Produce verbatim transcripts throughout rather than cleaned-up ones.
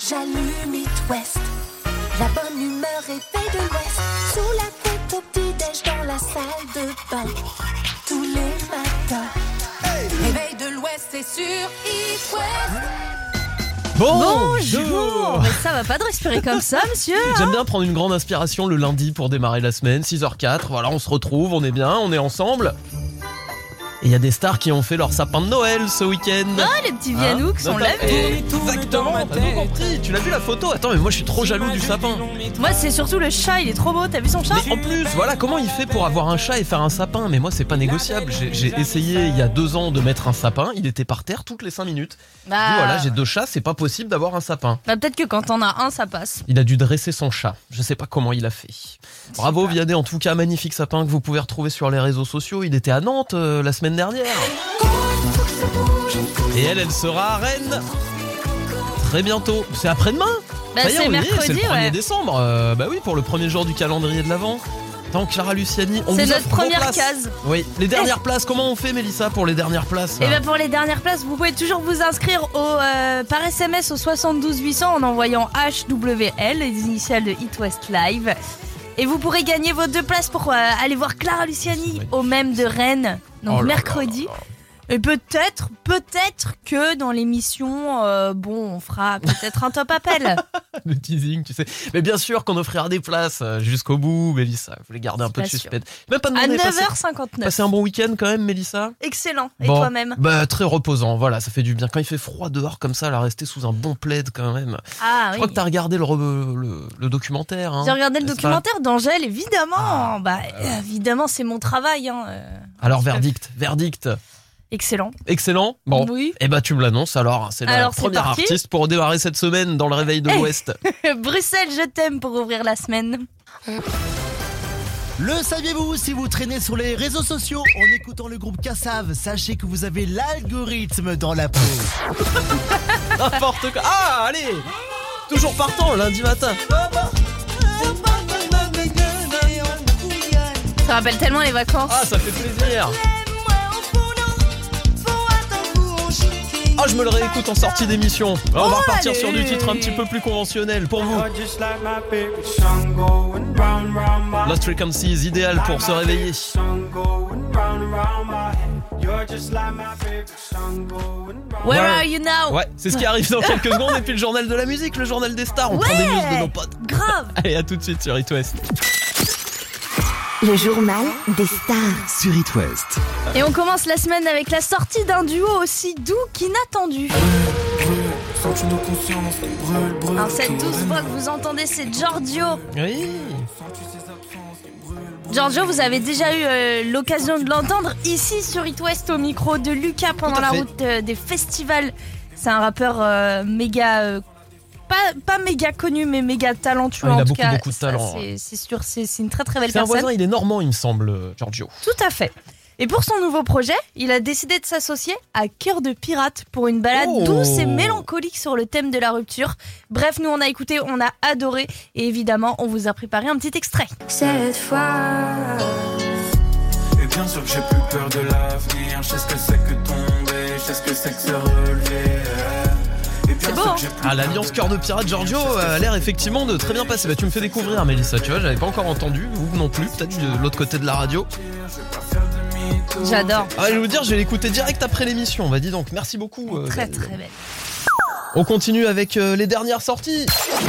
J'allume It West. La bonne humeur est faite de l'Ouest. Sous la tête au petit-déj dans la salle de bain. Tous les matins. Hey. Réveil de l'Ouest, c'est sur It West. Bonjour. Bonjour. Mais ça va pas de respirer comme ça, monsieur. J'aime bien prendre une grande inspiration le lundi pour démarrer la semaine, six heures quatre. Voilà, on se retrouve, on est bien, on est ensemble. Et il y a des stars qui ont fait leur sapin de Noël ce week-end. Ah, les petits Vianoux, on l'a vu. Exactement, t'as tout compris. Tu l'as vu la photo? Attends, mais moi je suis trop jaloux du sapin. Moi, c'est surtout le chat, il est trop beau. T'as vu son chat? Mais en plus, voilà, comment il fait pour avoir un chat et faire un sapin? Mais moi, c'est pas négociable. J'ai, j'ai essayé il y a deux ans de mettre un sapin, il était par terre toutes les cinq minutes. Bah... Je dis, voilà, j'ai deux chats, c'est pas possible d'avoir un sapin. Bah, peut-être que quand t'en as un, ça passe. Il a dû dresser son chat. Je sais pas comment il a fait. Bravo Vianney, en tout cas, magnifique sapin que vous pouvez retrouver sur les réseaux sociaux. Il était à Nantes euh, la semaine dernière. Et elle, elle sera à Rennes très bientôt. C'est après-demain. Bah, ça y est, c'est on y est, mercredi, c'est le premier ouais. décembre. Euh, bah oui, pour le premier jour du calendrier de l'Avent. Tant Clara Luciani, on c'est vous notre offre vos première places. Case. Oui, les dernières places. Comment on fait, Mélissa, pour les dernières places? Et bien pour les dernières places, vous pouvez toujours vous inscrire au, euh, par S M S au soixante-douze huit cents en envoyant H W L, les initiales de It West Live. Et vous pourrez gagner vos deux places pour euh, aller voir Clara Luciani oui. au même de Rennes, donc Oh là mercredi. là là. Et peut-être, peut-être que dans l'émission, euh, bon, on fera peut-être un top appel. Le teasing, tu sais. Mais bien sûr qu'on offrira des places jusqu'au bout, Mélissa. Vous voulez garder un peu de Pas suspense. Même pas À demander, neuf heures passer, cinquante-neuf. passer un bon week-end quand même, Mélissa. Excellent. Et Bon, toi-même? Bah très reposant. Voilà, ça fait du bien. Quand il fait froid dehors comme ça, là, rester sous un bon plaid quand même. Ah Je oui. crois que t'as regardé le, re- le, le documentaire. Hein, J'ai regardé le n'est-ce documentaire d'Angèle, évidemment. Ah, bah, euh, évidemment, c'est mon travail. Hein. euh, Alors un petit peu. verdict, verdict. Excellent. Excellent. Bon, Oui. et bah tu me l'annonces alors. C'est la Alors, c'est première parti. artiste pour démarrer cette semaine dans le réveil de Hey. l'Ouest. Bruxelles, je t'aime pour ouvrir la semaine. Le saviez-vous, si vous traînez sur les réseaux sociaux en écoutant le groupe Kassav, sachez que vous avez l'algorithme dans la peau. N'importe quoi. Ah, allez. Toujours partant lundi matin. Ça rappelle tellement les vacances. Ah, ça fait plaisir. Ah, je me le réécoute en sortie d'émission. Alors, on va Oh, repartir allez. sur du titre un petit peu plus conventionnel pour vous. Lost Frequencies, idéal pour se réveiller. Where Ouais. are you now? Ouais, c'est ce qui arrive dans quelques secondes. Et puis le journal de la musique, le journal des stars. On prend des news de nos potes. Grave. Allez, à tout de suite sur It West. Le journal des stars. Sur It West. Et on commence la semaine avec la sortie d'un duo aussi doux qu'inattendu. Alors cette douce voix que vous entendez, c'est Giorgio. Oui. Giorgio, vous avez déjà eu euh, l'occasion de l'entendre ici sur It West au micro de Lucas pendant Tout à la fait. route euh, des festivals. C'est un rappeur euh, méga... euh, pas, pas méga connu, mais méga talentueux Ah, il a en tout beaucoup, cas. beaucoup de Ça, talent, c'est, ouais. c'est sûr, c'est, c'est une très très belle C'est un personne. voisin, il est normand, il me semble, Giorgio. Tout à fait. Et pour son nouveau projet, il a décidé de s'associer à Cœur de Pirate pour une balade Oh. douce et mélancolique sur le thème de la rupture. Bref, nous on a écouté, on a adoré et évidemment on vous a préparé un petit extrait. Cette fois. Et bien sûr que j'ai plus peur de l'avenir. Je sais ce que c'est que tomber, je sais ce que c'est que se relever. Et bien C'est beau, sûr hein. que j'ai plus Ah, l'alliance Cœur de Pirate Giorgio euh, a l'air effectivement de très bien passer. Bah, tu me fais découvrir, Mélissa, tu vois, j'avais pas encore entendu, vous non plus, peut-être de l'autre côté de la radio. J'adore. Ah, je vais vous dire, je vais l'écouter direct après l'émission. Bah, dis donc, merci beaucoup. euh, Très Gaël. très belle. On continue avec euh, les dernières sorties.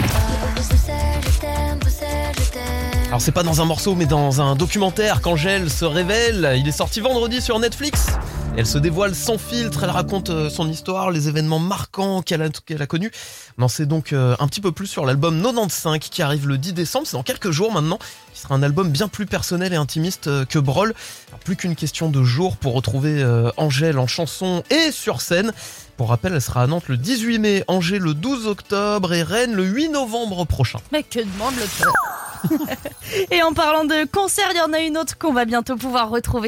Alors, c'est pas dans un morceau, mais dans un documentaire qu'Angèle se révèle. Il est sorti vendredi sur Netflix. Elle se dévoile sans filtre, elle raconte euh, son histoire, les événements marquants qu'elle a, qu'elle a connus. On en sait donc euh, un petit peu plus sur l'album quatre-vingt-quinze qui arrive le dix décembre, c'est dans quelques jours maintenant, qui sera un album bien plus personnel et intimiste euh, que Brol. Alors, plus qu'une question de jours pour retrouver euh, Angèle en chanson et sur scène. Pour rappel, elle sera à Nantes le dix-huit mai, Angers le douze octobre et Rennes le huit novembre prochain. Mais que demande le cœur. Et en parlant de concert, il y en a une autre qu'on va bientôt pouvoir retrouver.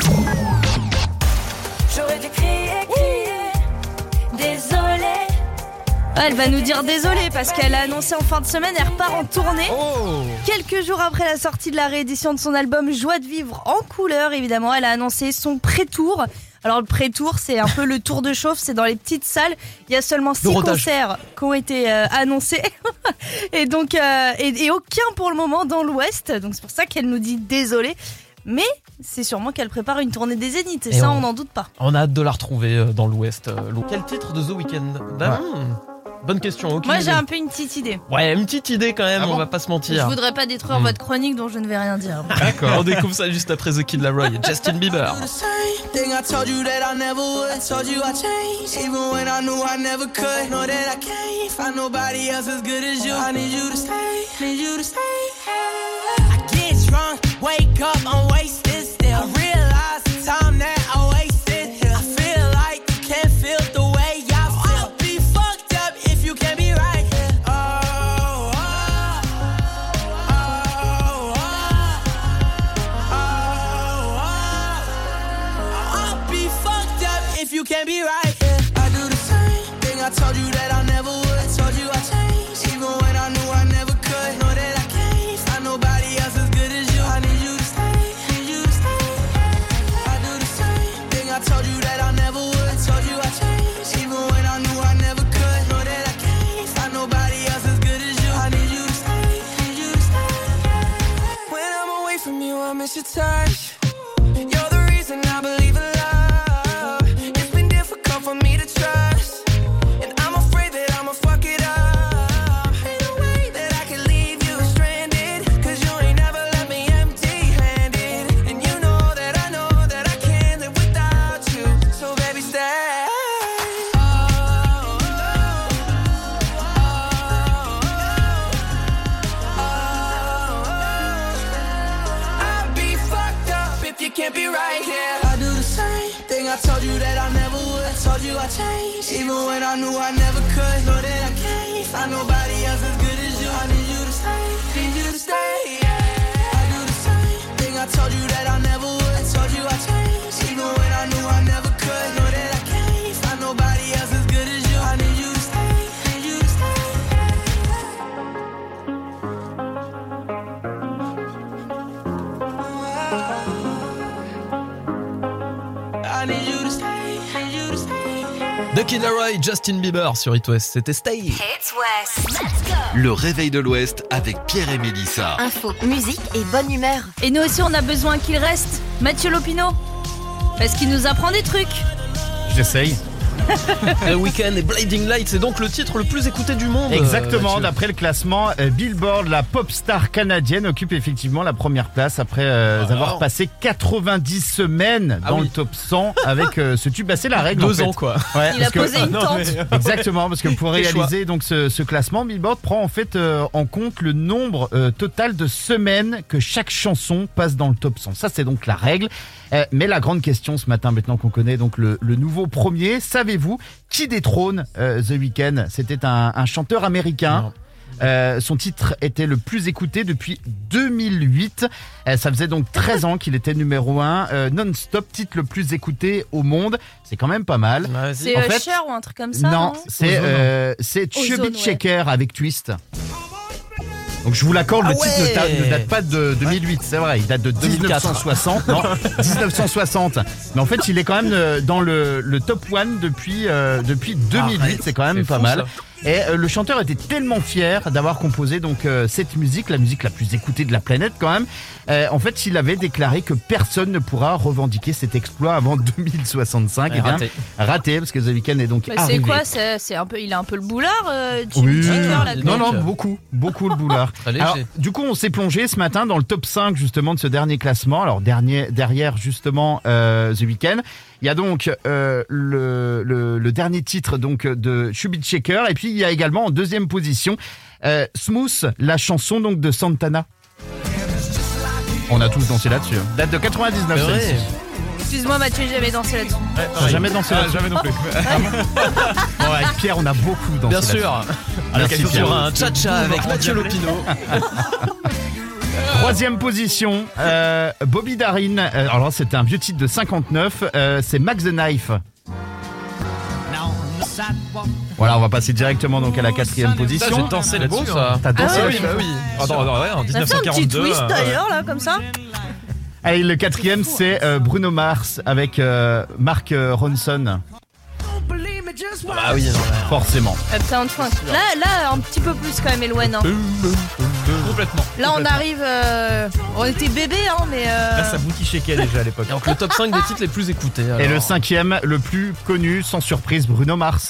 J'aurais dû crier, crier. Désolée. Elle va nous dire désolée parce qu'elle a annoncé en fin de semaine, elle repart en tournée. Oh! Quelques jours après la sortie de la réédition de son album Joie de vivre en couleur, évidemment, elle a annoncé son pré-tour. Alors le pré-tour, c'est un peu le tour de chauffe, c'est dans les petites salles. Il y a seulement six concerts qui ont été euh, annoncés et donc euh, et, et aucun pour le moment dans l'Ouest. Donc c'est pour ça qu'elle nous dit désolée. Mais c'est sûrement qu'elle prépare une tournée des Zéniths et, et ça on n'en doute pas. On a hâte de la retrouver dans l'Ouest. Quel titre de The Weeknd? bah, ouais. hmm. Bonne question. Moi idée. j'ai un peu une petite idée. Ouais, une petite idée quand même, ah bon on va pas se mentir. Je voudrais pas détruire mmh. votre chronique donc je ne vais rien dire. D'accord. On découvre ça juste après The Kid Laroi et Justin Bieber. Can't be right, yeah. I do the same thing I told you that I never would. Told you I changed, even when I knew I never could. Know that I can't find nobody else as good as you. I need you to stay, need you to stay. I do the same thing I told you that I never would. Told you I changed, even when I knew I never could. Know that I can't find nobody else as good as you. I need you to stay, need you to stay. When I'm away from you, I miss your touch. You're the reason I believe in love. For me to trust, and I'm afraid that I'ma fuck it up. Ain't no way that I can leave you stranded, cause you ain't never left me empty-handed. And you know that I know that I can't live without you, so baby stay. Oh, oh, oh, oh, oh. I'd be fucked up if you can't be right here. I do the same thing I told you that I never would. Told you I changed, even when I knew I never could. Know that I can't find nobody else as good as you. I need you to stay, need you to stay, yeah. I do the same thing I told you that I never would. Told you I changed, even when I knew I never could. Know that I can't find nobody else as good as you. I need you to stay, need you to stay. I need you to stay. The Kid Laroi, Justin Bieber sur It West, c'était Stay. It's West. Let's go. Le réveil de l'Ouest avec Pierre et Mélissa. Info, musique et bonne humeur. Et nous aussi on a besoin qu'il reste Mathieu Lopino, parce qu'il nous apprend des trucs. J'essaye. The Weeknd et Blinding Lights, c'est donc le titre le plus écouté du monde. Exactement, euh, d'après le classement euh, Billboard, la pop star canadienne occupe effectivement la première place après euh, oh, avoir oh. passé quatre-vingt-dix semaines ah dans oui. le top cent avec euh, ce tube. Bah, c'est la règle. Deux en ans fait. quoi. Ouais, Il a que, posé une tente. Mais... Exactement, parce que pour réaliser donc ce, ce classement, Billboard prend en fait euh, en compte le nombre euh, total de semaines que chaque chanson passe dans le top cent. Ça c'est donc la règle. Euh, mais la grande question ce matin, maintenant qu'on connaît donc le, le nouveau premier, savez-vous qui détrône euh, The Weeknd? C'était un, un chanteur américain. Euh, son titre était le plus écouté depuis deux mille huit. Euh, ça faisait donc treize ans qu'il était numéro un, euh, non-stop, titre le plus écouté au monde. C'est quand même pas mal. C'est en Usher fait, ou un truc comme ça? Non, non c'est euh, c'est Chubby Checker ouais. avec Twist. Donc je vous l'accorde, ah le titre ouais. ne, ne date pas de deux mille huit, c'est vrai, il date de dix-neuf cent soixante. Non, dix-neuf cent soixante. Mais en fait, il est quand même dans le, le top one depuis, euh, depuis deux mille huit, ah, c'est quand même c'est pas fou, mal. Ça. Et euh, le chanteur était tellement fier d'avoir composé donc euh, cette musique, la musique la plus écoutée de la planète quand même. Euh, en fait, il avait déclaré que personne ne pourra revendiquer cet exploit avant deux mille soixante-cinq. Ouais, et bien, raté. raté, parce que The Weeknd est donc bah, arrivé. C'est quoi c'est, c'est un peu, il a un peu le boulard, euh, oui. Checker, là, non, non, beaucoup, beaucoup le boulard. Alors, du coup, on s'est plongé ce matin dans le top cinq justement de ce dernier classement. Alors, dernier, derrière justement euh, The Weeknd. Il y a donc euh, le, le, le dernier titre donc de Chubby Checker, et puis il y a également en deuxième position euh, Smooth, la chanson donc de Santana. On a tous dansé là-dessus. Hein. Date de quatre-vingt-dix-neuf. Celle-ci. Excuse-moi Mathieu, j'ai jamais dansé là-dessus. Ouais, j'ai jamais dansé ah, là-dessus. Jamais non plus. Bon, avec Pierre, on a beaucoup dansé. Bien là-dessus. sûr. Merci Pierre. Sur un cha-cha avec Mathieu Lopino. Troisième position, euh, Bobby Darin. Euh, alors c'était un vieux titre de cinquante-neuf. Euh, c'est Max the Knife. Voilà, on va passer directement donc à la quatrième position. Ça, j'ai dansé là-dessus. Ça. T'as dansé ah, là-dessus? oui, bah oui. Attends, attends, ouais, en dix-neuf cent quarante-deux. Ça fait un petit twist euh, d'ailleurs là, comme ça. Allez, le quatrième, c'est euh, Bruno Mars avec euh, Mark euh, Ronson. Ah oui, non, là. Forcément. Uptown Funk. Là, là, un petit peu plus quand même, Eloane. Hein. Complètement. Là, on Complètement. arrive. euh, On était bébés, hein, mais. euh, Là, ça boutichequait déjà à l'époque. Donc le top cinq des titres les plus écoutés. Alors. Et le cinquième, le plus connu, sans surprise, Bruno Mars.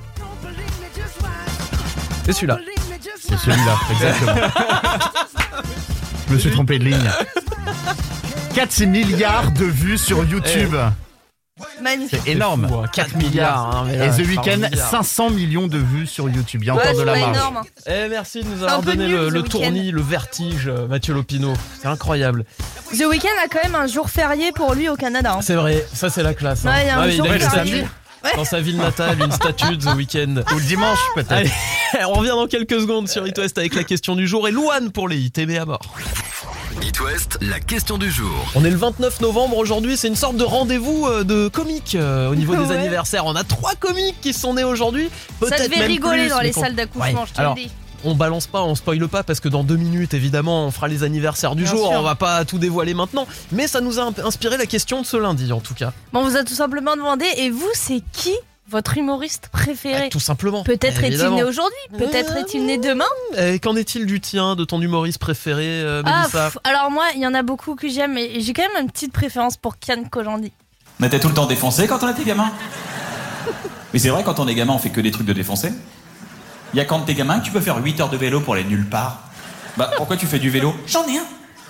C'est celui-là. C'est celui-là, exactement. Je me suis trompé de ligne. quatre milliards de vues sur YouTube. Magnifique. C'est énorme. Fou, hein, quatre milliards. hein, mais là, Et The par Weeknd, milliard. cinq cents millions de vues sur YouTube. Il y a encore Ouais, de c'est la pas marge. énorme. Eh, merci de nous C'est un avoir peu donné nul, le, The le Weeknd. tournis, le vertige, euh, Mathieu Lopino. C'est incroyable. The Weeknd a quand même un jour férié pour lui au Canada. hein. C'est vrai, ça c'est la classe. hein. Ouais, il y a un Ah, mais jour a une férié. statue. Dans sa ville natale, une statue de The Weeknd. Ou le dimanche, peut-être. Allez, on revient dans quelques secondes sur It West avec la question du jour et Louane pour les hits aimés à mort. It West, la question du jour. On est le vingt-neuf novembre aujourd'hui, c'est une sorte de rendez-vous euh, de comiques euh, au niveau des Ouais. anniversaires. On a trois comiques qui sont nés aujourd'hui. Ça Peut-être devait même rigoler plus, dans mais les qu'on- salles d'accouchement, Ouais. je te Alors, le dis. On balance pas, on spoile pas parce que dans deux minutes évidemment on fera les anniversaires du Bien jour, sûr. on va pas tout dévoiler maintenant, mais ça nous a inspiré la question de ce lundi en tout cas. Bon, on vous a tout simplement demandé, et vous, c'est qui votre humoriste préféré? Eh, tout simplement. Peut-être est-il Évidemment. né aujourd'hui, peut-être Euh, est-il né demain. Et qu'en est-il du tien, de ton humoriste préféré, euh, Ah, Mélissa? pff, alors moi, il y en a beaucoup que j'aime, et j'ai quand même une petite préférence pour Kian Kojandi. On était tout le temps défoncé quand on était gamin. Mais c'est vrai, quand on est gamin, on fait que des trucs de défoncé. Il y a quand t'es gamin que tu peux faire huit heures de vélo pour aller nulle part. Bah, pourquoi tu fais du vélo? J'en ai un.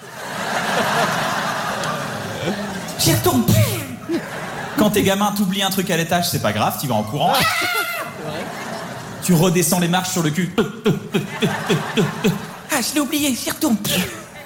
J'y retourne plus. Quand t'es gamin, t'oublies un truc à l'étage, c'est pas grave, tu vas en courant. Tu redescends les marches sur le cul. Ah, je l'ai oublié, j'y retourne plus.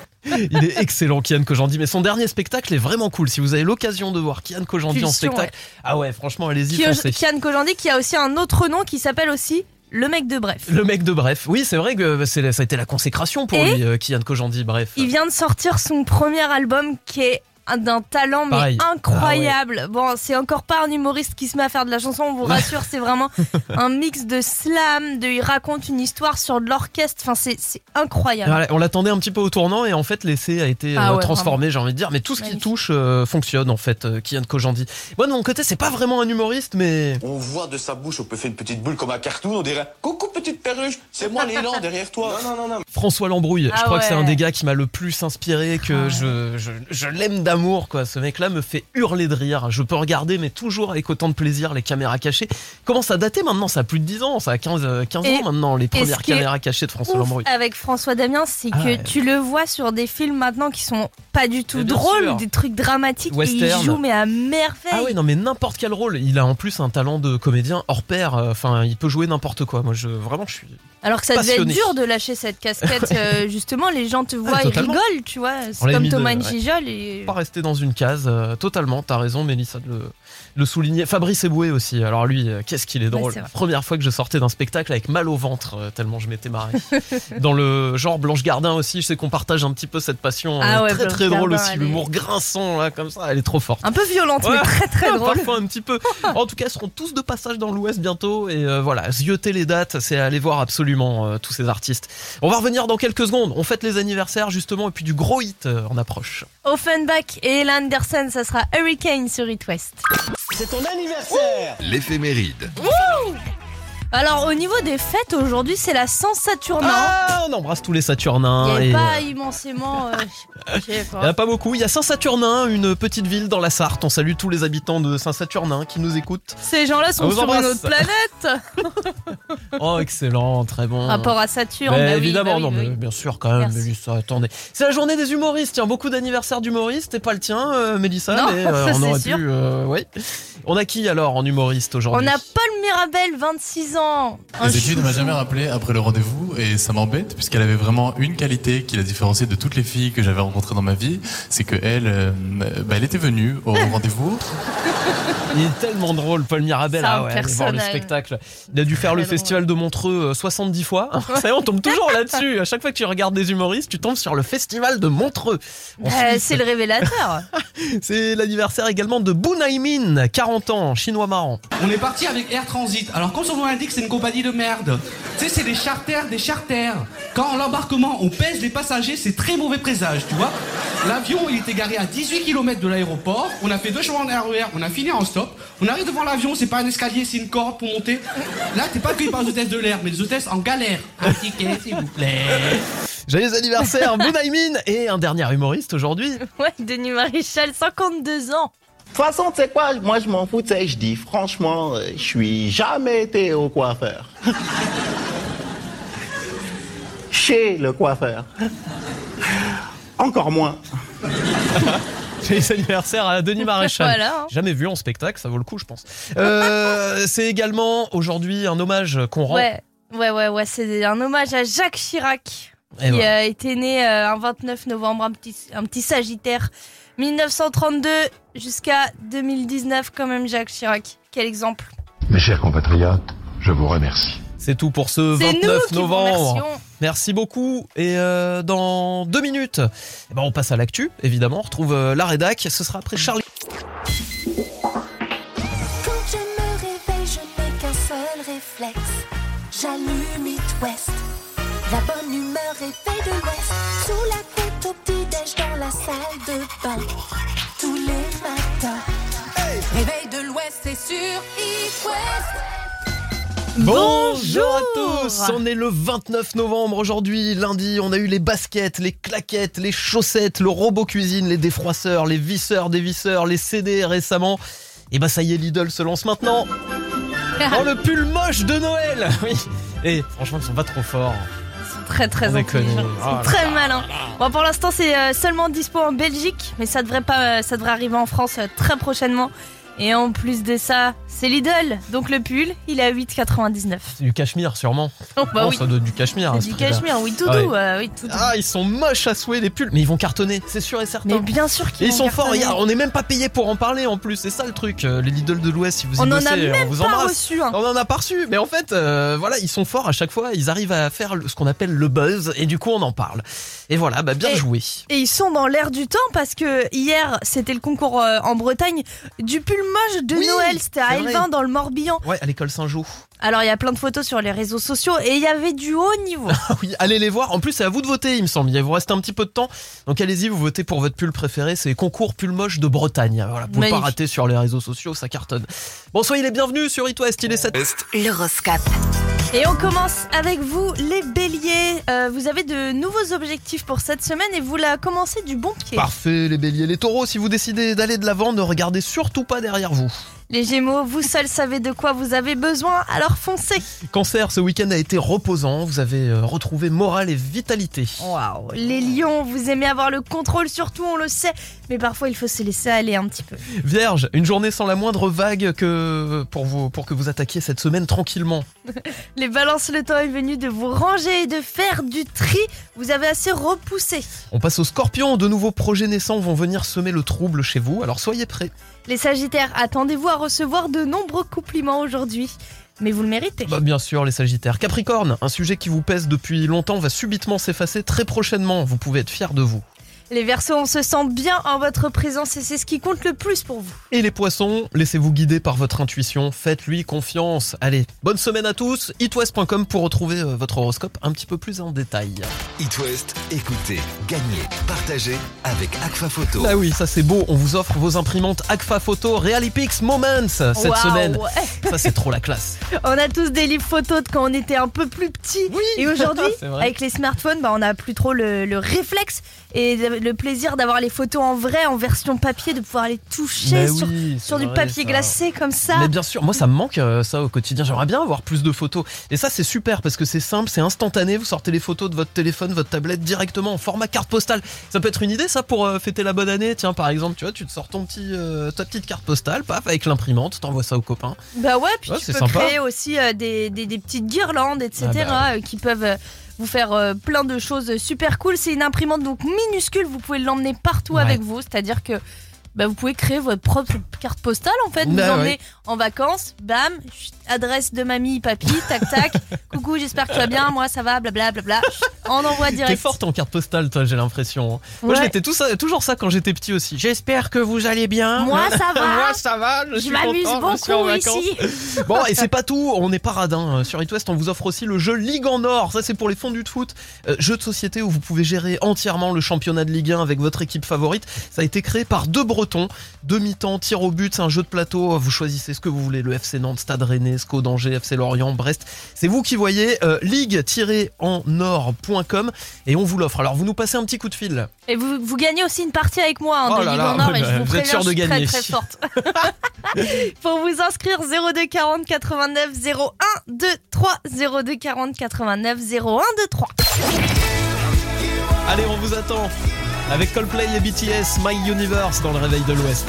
Il est excellent, Kian Kojandi, mais son dernier spectacle est vraiment cool. Si vous avez l'occasion de voir Kian Kojandi en Pulsion, spectacle, ah ouais, franchement, allez-y, Kian foncez. Kian Kojandi qui a aussi un autre nom qui s'appelle aussi Le Mec de Bref. Le mec de Bref, oui, c'est vrai que c'est, ça a été la consécration pour Et lui, euh, Kian Kojandi, Bref. Il vient de sortir son premier album qui est d'un talent mais Pareil. incroyable. Bon, c'est encore pas un humoriste qui se met à faire de la chanson, on vous rassure, c'est vraiment un mix de slam, de il raconte une histoire sur de l'orchestre, enfin c'est c'est incroyable. Voilà, on l'attendait un petit peu au tournant et en fait l'essai a été Ah euh, ouais, transformé, j'ai envie de dire, mais tout ce Magnifique. qui touche euh, fonctionne en fait, euh, Kian Kojandi. Moi de mon côté, c'est pas vraiment un humoriste, mais On voit de sa bouche, on peut faire une petite boule comme un cartoon, on dirait « Coucou petite perruche, c'est moi l'élan derrière toi !» Non, non, non, non. François Lambrouille, Ah je crois que c'est ouais. un des gars qui m'a le plus inspiré, que Ah ouais. je, je, je l'aime d'amour quoi. Ce mec-là me fait hurler de rire. Je peux regarder, mais toujours avec autant de plaisir, les caméras cachées. Comment ça a daté maintenant? Ça a plus de dix ans, ça a quinze, euh, quinze Et- ans maintenant, les premières ce qui est caméras cachées de François Ouf Lambrouille. avec François Damien, c'est Ah que ouais. tu le vois sur des films maintenant qui sont pas du tout Mais bien drôles, sûr. des trucs dramatiques, et Western. il joue mais à merveille. Ah oui, non mais n'importe quel rôle. Il a en plus un talent de comédien hors pair. Enfin, il peut jouer n'importe quoi. Moi, je vraiment, je suis. Alors que ça devait être passionné. dur de lâcher cette casquette, euh, justement, les gens te voient, ils totalement. rigolent, tu vois. On C'est l'a comme mis de- Thomas ouais. Njijol et. Pas rester dans une case. euh, totalement. T'as raison, Mélissa, de le, le souligner. Fabrice Eboué aussi. Alors lui, euh, qu'est-ce qu'il est drôle. c'est vrai. Première fois que je sortais d'un spectacle avec mal au ventre, euh, tellement je m'étais marré. Dans le genre Blanche Gardin aussi, je sais qu'on partage un petit peu cette passion. Ah Elle est ouais, très Blanche très drôle Gardin, aussi. elle L'humour grinçant là, comme ça, elle est trop forte. Un peu violente, mais Ouais. très très drôle. Parfois un petit peu. En tout cas, ils seront tous de passage dans l'Ouest bientôt. Et euh, voilà, zioter les dates, c'est aller voir absolument euh, tous ces artistes. On va revenir dans quelques secondes. On fête les anniversaires justement, et puis du gros hit euh, en approche. Offenbach et Ella Anderson, ça sera Hurricane sur It West. C'est ton anniversaire. L'éphéméride. Alors, au niveau des fêtes, aujourd'hui, c'est la Saint-Saturnin. Ah, on embrasse tous les Saturnins. Il n'y et, avait pas euh, immensément. euh, je sais Il n'y en pas. a pas beaucoup. Il y a Saint-Saturnin, une petite ville dans la Sarthe. On salue tous les habitants de Saint-Saturnin qui nous écoutent. Ces gens-là On sont vous sur embrasse. une autre planète. Oh, excellent, très bon. Rapport à Saturne. Mais bah oui, évidemment, bah oui, non, bah mais oui. bien sûr, quand même, Merci. Mélissa, attendez. C'est la journée des humoristes, tiens, beaucoup d'anniversaires d'humoristes, et pas le tien, euh, Mélissa, Non, mais euh, ça, on c'est aurait sûr. pu. euh, oui. On a qui alors en humoriste On aujourd'hui? a Paul Mirabel, vingt-six ans. Un Les études ne m'a chouchou. jamais rappelé après le rendez-vous et ça m'embête puisqu'elle avait vraiment une qualité qui la différenciait de toutes les filles que j'avais rencontrées dans ma vie, c'est que elle, euh, bah, elle était venue au rendez-vous. Il est tellement drôle, Paul Mirabel. C'est un Ah ouais, allez voir le personnage. spectacle. Il a dû faire le Très festival de Montreux euh, soixante-dix fois. Ça y est, on tombe toujours là-dessus. À chaque fois que tu regardes des humoristes, tu tombes sur le festival de Montreux. En Euh, Suisse. c'est le révélateur. C'est l'anniversaire également de Bunaimin, quarante ans, chinois marrant. On est parti avec Air Transit. Alors, comme son nom l'indique, c'est une compagnie de merde. Tu sais, c'est des charters, des charters. Quand l'embarquement, on pèse les passagers, c'est très mauvais présage, tu vois. L'avion, il était garé à dix-huit kilomètres de l'aéroport. On a fait deux chemins en R E R, on a fini en stop. On arrive devant l'avion, c'est pas un escalier, c'est une corde pour monter. Là, t'es pas accueilli par les hôtesses de l'air, mais les hôtesses en galère. Un ticket, s'il vous plaît. Joyeux anniversaire, Bounaïmin, et un dernier humoriste aujourd'hui. Ouais, Denis Maréchal, cinquante-deux ans. De toute façon, tu sais quoi, moi je m'en fous, tu sais, je dis franchement, euh, je suis jamais été au coiffeur. Chez le coiffeur. Encore moins. Joyeux anniversaire à Denis Maréchal. Voilà. Jamais vu en spectacle, ça vaut le coup, je pense. Euh, c'est également aujourd'hui un hommage qu'on rend. Ouais, ouais, ouais, ouais, c'est un hommage à Jacques Chirac, Et qui voilà. euh, était né euh, un vingt-neuf novembre, un petit, un petit Sagittaire, mille neuf cent trente-deux jusqu'à deux mille dix-neuf, quand même, Jacques Chirac. Quel exemple. Mes chers compatriotes, je vous remercie. C'est tout pour ce C'est nous vingt-neuf qui vous novembre. remercions. Merci beaucoup. Et euh, dans deux minutes, eh ben on passe à l'actu, évidemment. On retrouve euh, la rédac. Ce sera après Charlie. Quand je me réveille, je n'ai qu'un seul réflexe. J'allume It West. La bonne humeur est faite de l'Ouest. Sous la couette au petit-déj dans la salle de bain. Tous les matins. Réveil de l'Ouest, c'est sur It West. Bonjour à tous. On est le vingt-neuf novembre aujourd'hui, lundi. On a eu les baskets, les claquettes, les chaussettes, le robot cuisine, les défroisseurs, les visseurs, dévisseurs, les C D récemment. Et bah ça y est, Lidl se lance maintenant dans le pull moche de Noël. Oui. Et franchement, ils sont pas trop forts. Très très On déconne. intelligent. Oh Ils sont là très là malins. Bon, pour l'instant, c'est euh, seulement dispo en Belgique, mais ça devrait pas, euh, ça devrait arriver en France euh, très prochainement. Et en plus de ça, c'est Lidl. Donc le pull, il est à huit quatre-vingt-dix-neuf. C'est du cachemire sûrement. Oh, bah Non, oui. ça doit être du cachemire. à C'est ce du prix-là. cachemire, oui, tout Ouais. doux. euh, oui, tout doux. Ah, ils sont moches à souhait les pulls, mais ils vont cartonner, c'est sûr et certain. Mais bien sûr qu'ils Et ils vont sont forts, cartonner. regarde, on n'est même pas payé pour en parler en plus, c'est ça le truc. euh, Les Lidl de l'Ouest, si vous y On en bossez, a même on vous pas embrasse. reçu, hein. On en a pas reçu, mais en fait, euh, voilà, ils sont forts à chaque fois, ils arrivent à faire le- ce qu'on appelle le buzz, et du coup on en parle. Et voilà, bah bien Et- joué. Et ils sont dans l'air du temps parce que hier, c'était le concours euh, en Bretagne du pull moche de Oui, Noël. C'était à c'est vrai. Elvin dans le Morbihan. Ouais, à l'école Saint-Jean. Alors il y a plein de photos sur les réseaux sociaux et il y avait du haut niveau. Ah oui, allez les voir. En plus, c'est à vous de voter, il me semble. Il vous reste un petit peu de temps. Donc allez-y, vous votez pour votre pull préféré. C'est concours pull moche de Bretagne. Voilà, vous pouvez pas Magnifique. rater sur les réseaux sociaux, ça cartonne. Bon, soyez les bienvenus sur It West, il est sept. L'horoscope. Et on commence avec vous, les béliers. Euh, vous avez de nouveaux objectifs pour cette semaine et vous la commencez du bon pied. Parfait, les béliers. Les taureaux, si vous décidez d'aller de l'avant, ne regardez surtout pas derrière vous. Les gémeaux, vous seuls savez de quoi vous avez besoin, alors foncez. Cancer, ce week-end a été reposant. Vous avez euh, retrouvé morale et vitalité. Waouh. Les lions, vous aimez avoir le contrôle sur tout, on le sait. Mais parfois, il faut se laisser aller un petit peu. Vierge, une journée sans la moindre vague que pour, vous, pour que vous attaquiez cette semaine tranquillement. Les balances, le temps est venu de vous ranger et de faire du tri. Vous avez assez repoussé. On passe aux scorpions. De nouveaux projets naissants vont venir semer le trouble chez vous. Alors soyez prêts. Les sagittaires, attendez-vous à recevoir de nombreux compliments aujourd'hui. Mais vous le méritez. Bah, bien sûr, les sagittaires. Capricorne, un sujet qui vous pèse depuis longtemps va subitement s'effacer très prochainement. Vous pouvez être fiers de vous. Les Verseaux, on se sent bien en votre présence et c'est ce qui compte le plus pour vous. Et les poissons, laissez-vous guider par votre intuition, faites-lui confiance. Allez, bonne semaine à tous, itwest point com pour retrouver euh, votre horoscope un petit peu plus en détail. It West, écoutez, gagnez, partagez avec Agfa Photo. Bah oui, ça c'est beau, on vous offre vos imprimantes Agfa Photo Realipix Moments cette Waouh, semaine. ouais. Ça c'est trop la classe. On a tous des livres photos de quand on était un peu plus petits. Oui, et aujourd'hui, c'est vrai. avec les smartphones, bah, on n'a plus trop le, le réflexe et le plaisir d'avoir les photos en vrai, en version papier, de pouvoir les toucher Mais sur, oui, sur c'est du vrai, papier ça. glacé comme ça. Mais bien sûr, moi ça me manque euh, ça au quotidien. J'aimerais bien avoir plus de photos. Et ça c'est super parce que c'est simple, c'est instantané. Vous sortez les photos de votre téléphone, votre tablette directement en format carte postale. Ça peut être une idée ça pour euh, fêter la bonne année. Tiens par exemple, tu vois, tu te sors ton petit, euh, ta petite carte postale, paf, avec l'imprimante, t'envoies ça aux copains. Bah ouais, puis Ouais, tu c'est peux sympa. créer aussi euh, des, des, des petites guirlandes, et cetera Ah bah euh, qui peuvent euh, vous faire euh, plein de choses super cool. C'est une imprimante donc minuscule, vous pouvez l'emmener partout Ouais. avec vous, c'est-à-dire que Bah, vous pouvez créer votre propre carte postale en fait. Vous Bah, emmenez ouais. en vacances, bam, chut, adresse de mamie, papy, tac tac. Coucou, j'espère que tu vas bien, moi ça va, blablabla. Bla, bla. On envoie direct. T'es forte en carte postale, toi, j'ai l'impression. Moi, Ouais. j'étais tout ça, toujours ça quand j'étais petit aussi. J'espère que vous allez bien. Moi ça va. Moi ça va, je, Je suis m'amuse content, je suis en beaucoup vacances. ici. Bon, et c'est pas tout, on n'est pas radin. Sur It West, on vous offre aussi le jeu Ligue en Or. Ça, c'est pour les fondus de foot. Euh, jeu de société où vous pouvez gérer entièrement le championnat de Ligue un avec votre équipe favorite. Ça a été créé par deux Bretons. Deux mi-temps, tir au but, c'est un jeu de plateau. Vous choisissez ce que vous voulez. Le F C Nantes, Stade Rennais, S C O d'Angers, F C Lorient, Brest. C'est vous qui voyez. Euh, ligue tiret en or point com et on vous l'offre. Alors, vous nous passez un petit coup de fil. Et vous, vous gagnez aussi une partie avec moi hein, Oh de là Ligue là, en Or ouais, et bah, je vous vous êtes préviens, sûr je de suis gagner. très très forte. Pour vous inscrire, zéro deux quarante quatre-vingt-neuf zéro un deux trois zéro deux quarante quatre-vingt-neuf zéro un deux trois. Allez, on vous attend avec Coldplay et B T S, My Universe dans le réveil de l'Ouest.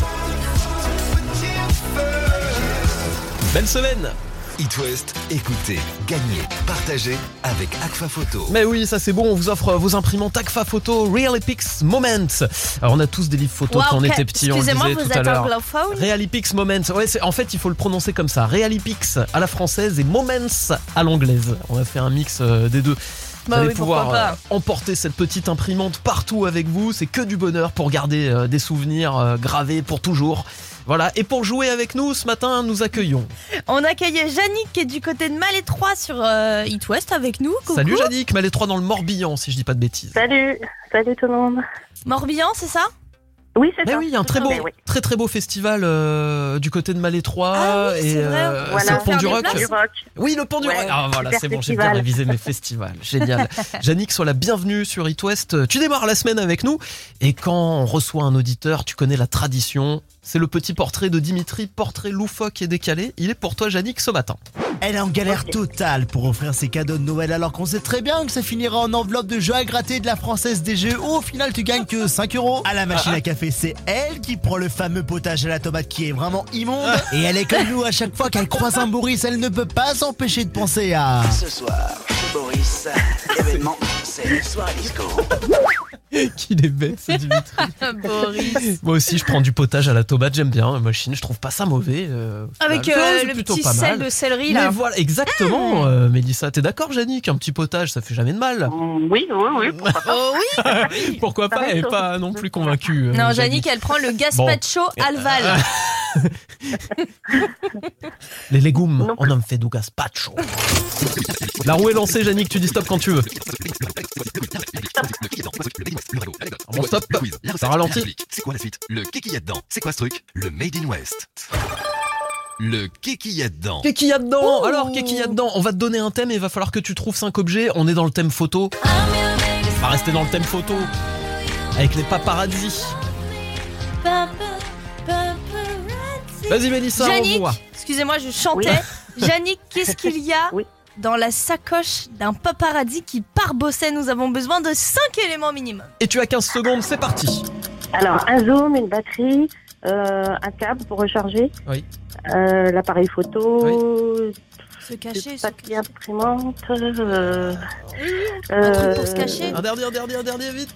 Belle semaine. It West, écoutez, gagnez, partagez avec Agfa Photo. Mais oui, ça c'est bon, on vous offre vos imprimantes Agfa Photo Realipix Moments. Alors on a tous des livres photos Wow, quand on que- était petit, on le excusez-moi, disait vous tout à êtes l'heure. anglophone ? Realipix Moments, ouais, c'est, en fait il faut le prononcer comme ça, Realipix à la française et Moments à l'anglaise. On a fait un mix euh, des deux. Vous Bah allez oui, pourquoi pouvoir pas. euh, emporter cette petite imprimante partout avec vous, c'est que du bonheur pour garder euh, des souvenirs euh, gravés pour toujours. Voilà, et pour jouer avec nous ce matin, nous accueillons. On accueille Yannick qui est du côté de Malétroit sur euh, It West avec nous. Coucou. Salut Yannick, Malétroit dans le Morbihan si je dis pas de bêtises. Salut, salut tout le monde. Morbihan, c'est ça ? Oui, c'est Mais ça. oui, il y a un très beau, Mais oui. très très beau festival euh, du côté de Malétroit Ah oui, et c'est vrai. euh, Voilà. c'est le Pont du Faire Rock. des places. Du rock. Oui, le Pont du Ouais, Rock. Ah voilà, super c'est bon, j'ai bien festival. révisé mes festivals. Génial. Yannick, sois la bienvenue sur It West. Tu démarres la semaine avec nous et quand on reçoit un auditeur, tu connais la tradition. C'est le petit portrait de Dimitri, portrait loufoque et décalé. Il est pour toi, Yannick, ce matin. Elle est en galère totale pour offrir ses cadeaux de Noël alors qu'on sait très bien que ça finira en enveloppe de jeux à gratter de la Française des Jeux où au final tu gagnes que cinq euros. À la machine à café, c'est elle qui prend le fameux potage à la tomate qui est vraiment immonde. Et elle est comme nous, à chaque fois qu'elle croise un Boris, elle ne peut pas s'empêcher de penser à... Ce soir, chez Boris, événement, c'est le soir disco. Qu'il est bête, ce Dimitri. Boris. Moi aussi, je prends du potage à la tomate, j'aime bien. La machine, je trouve pas ça mauvais. euh, au Avec final. euh, Ouais, c'est le plutôt petit pas sel mal. de céleri Mais là. voilà, exactement, euh, Mélissa. T'es d'accord, Yannick? Un petit potage, ça fait jamais de mal. Oui, oui, oui. Pourquoi pas. Oh oui. Pourquoi pas? Elle est pas non plus convaincue. euh, Non, Yannick. Yannick, elle prend le gazpacho Alval. Les légumes, on en fait du gazpacho. La roue est lancée, Yannick, tu dis stop quand tu veux. Bon, stop, ça ralentit. C'est quoi la suite? Le qu'est-ce qu'il y a dedans? C'est quoi ce truc? Le Made in West. Le qu'est-ce qu'il y a dedans? Qu'est-ce qu'il y a dedans? Alors, qu'est-ce qu'il y a dedans? On va te donner un thème et il va falloir que tu trouves cinq objets. On est dans le thème photo. On va rester dans le thème photo. Avec les paparazzis. Vas-y, Mélissa, Yannick, envoie. excusez-moi, je chantais. Yannick, qu'est-ce qu'il y a dans la sacoche d'un paparazzi qui part bosser? Nous avons besoin de cinq éléments minimum. Et tu as quinze secondes, c'est parti. Alors, un zoom, une batterie, euh, un câble pour recharger, Oui. euh, l'appareil photo, Se cacher, du papier imprimante, euh, un truc pour euh, se cacher. Un dernier, un dernier, un dernier, vite.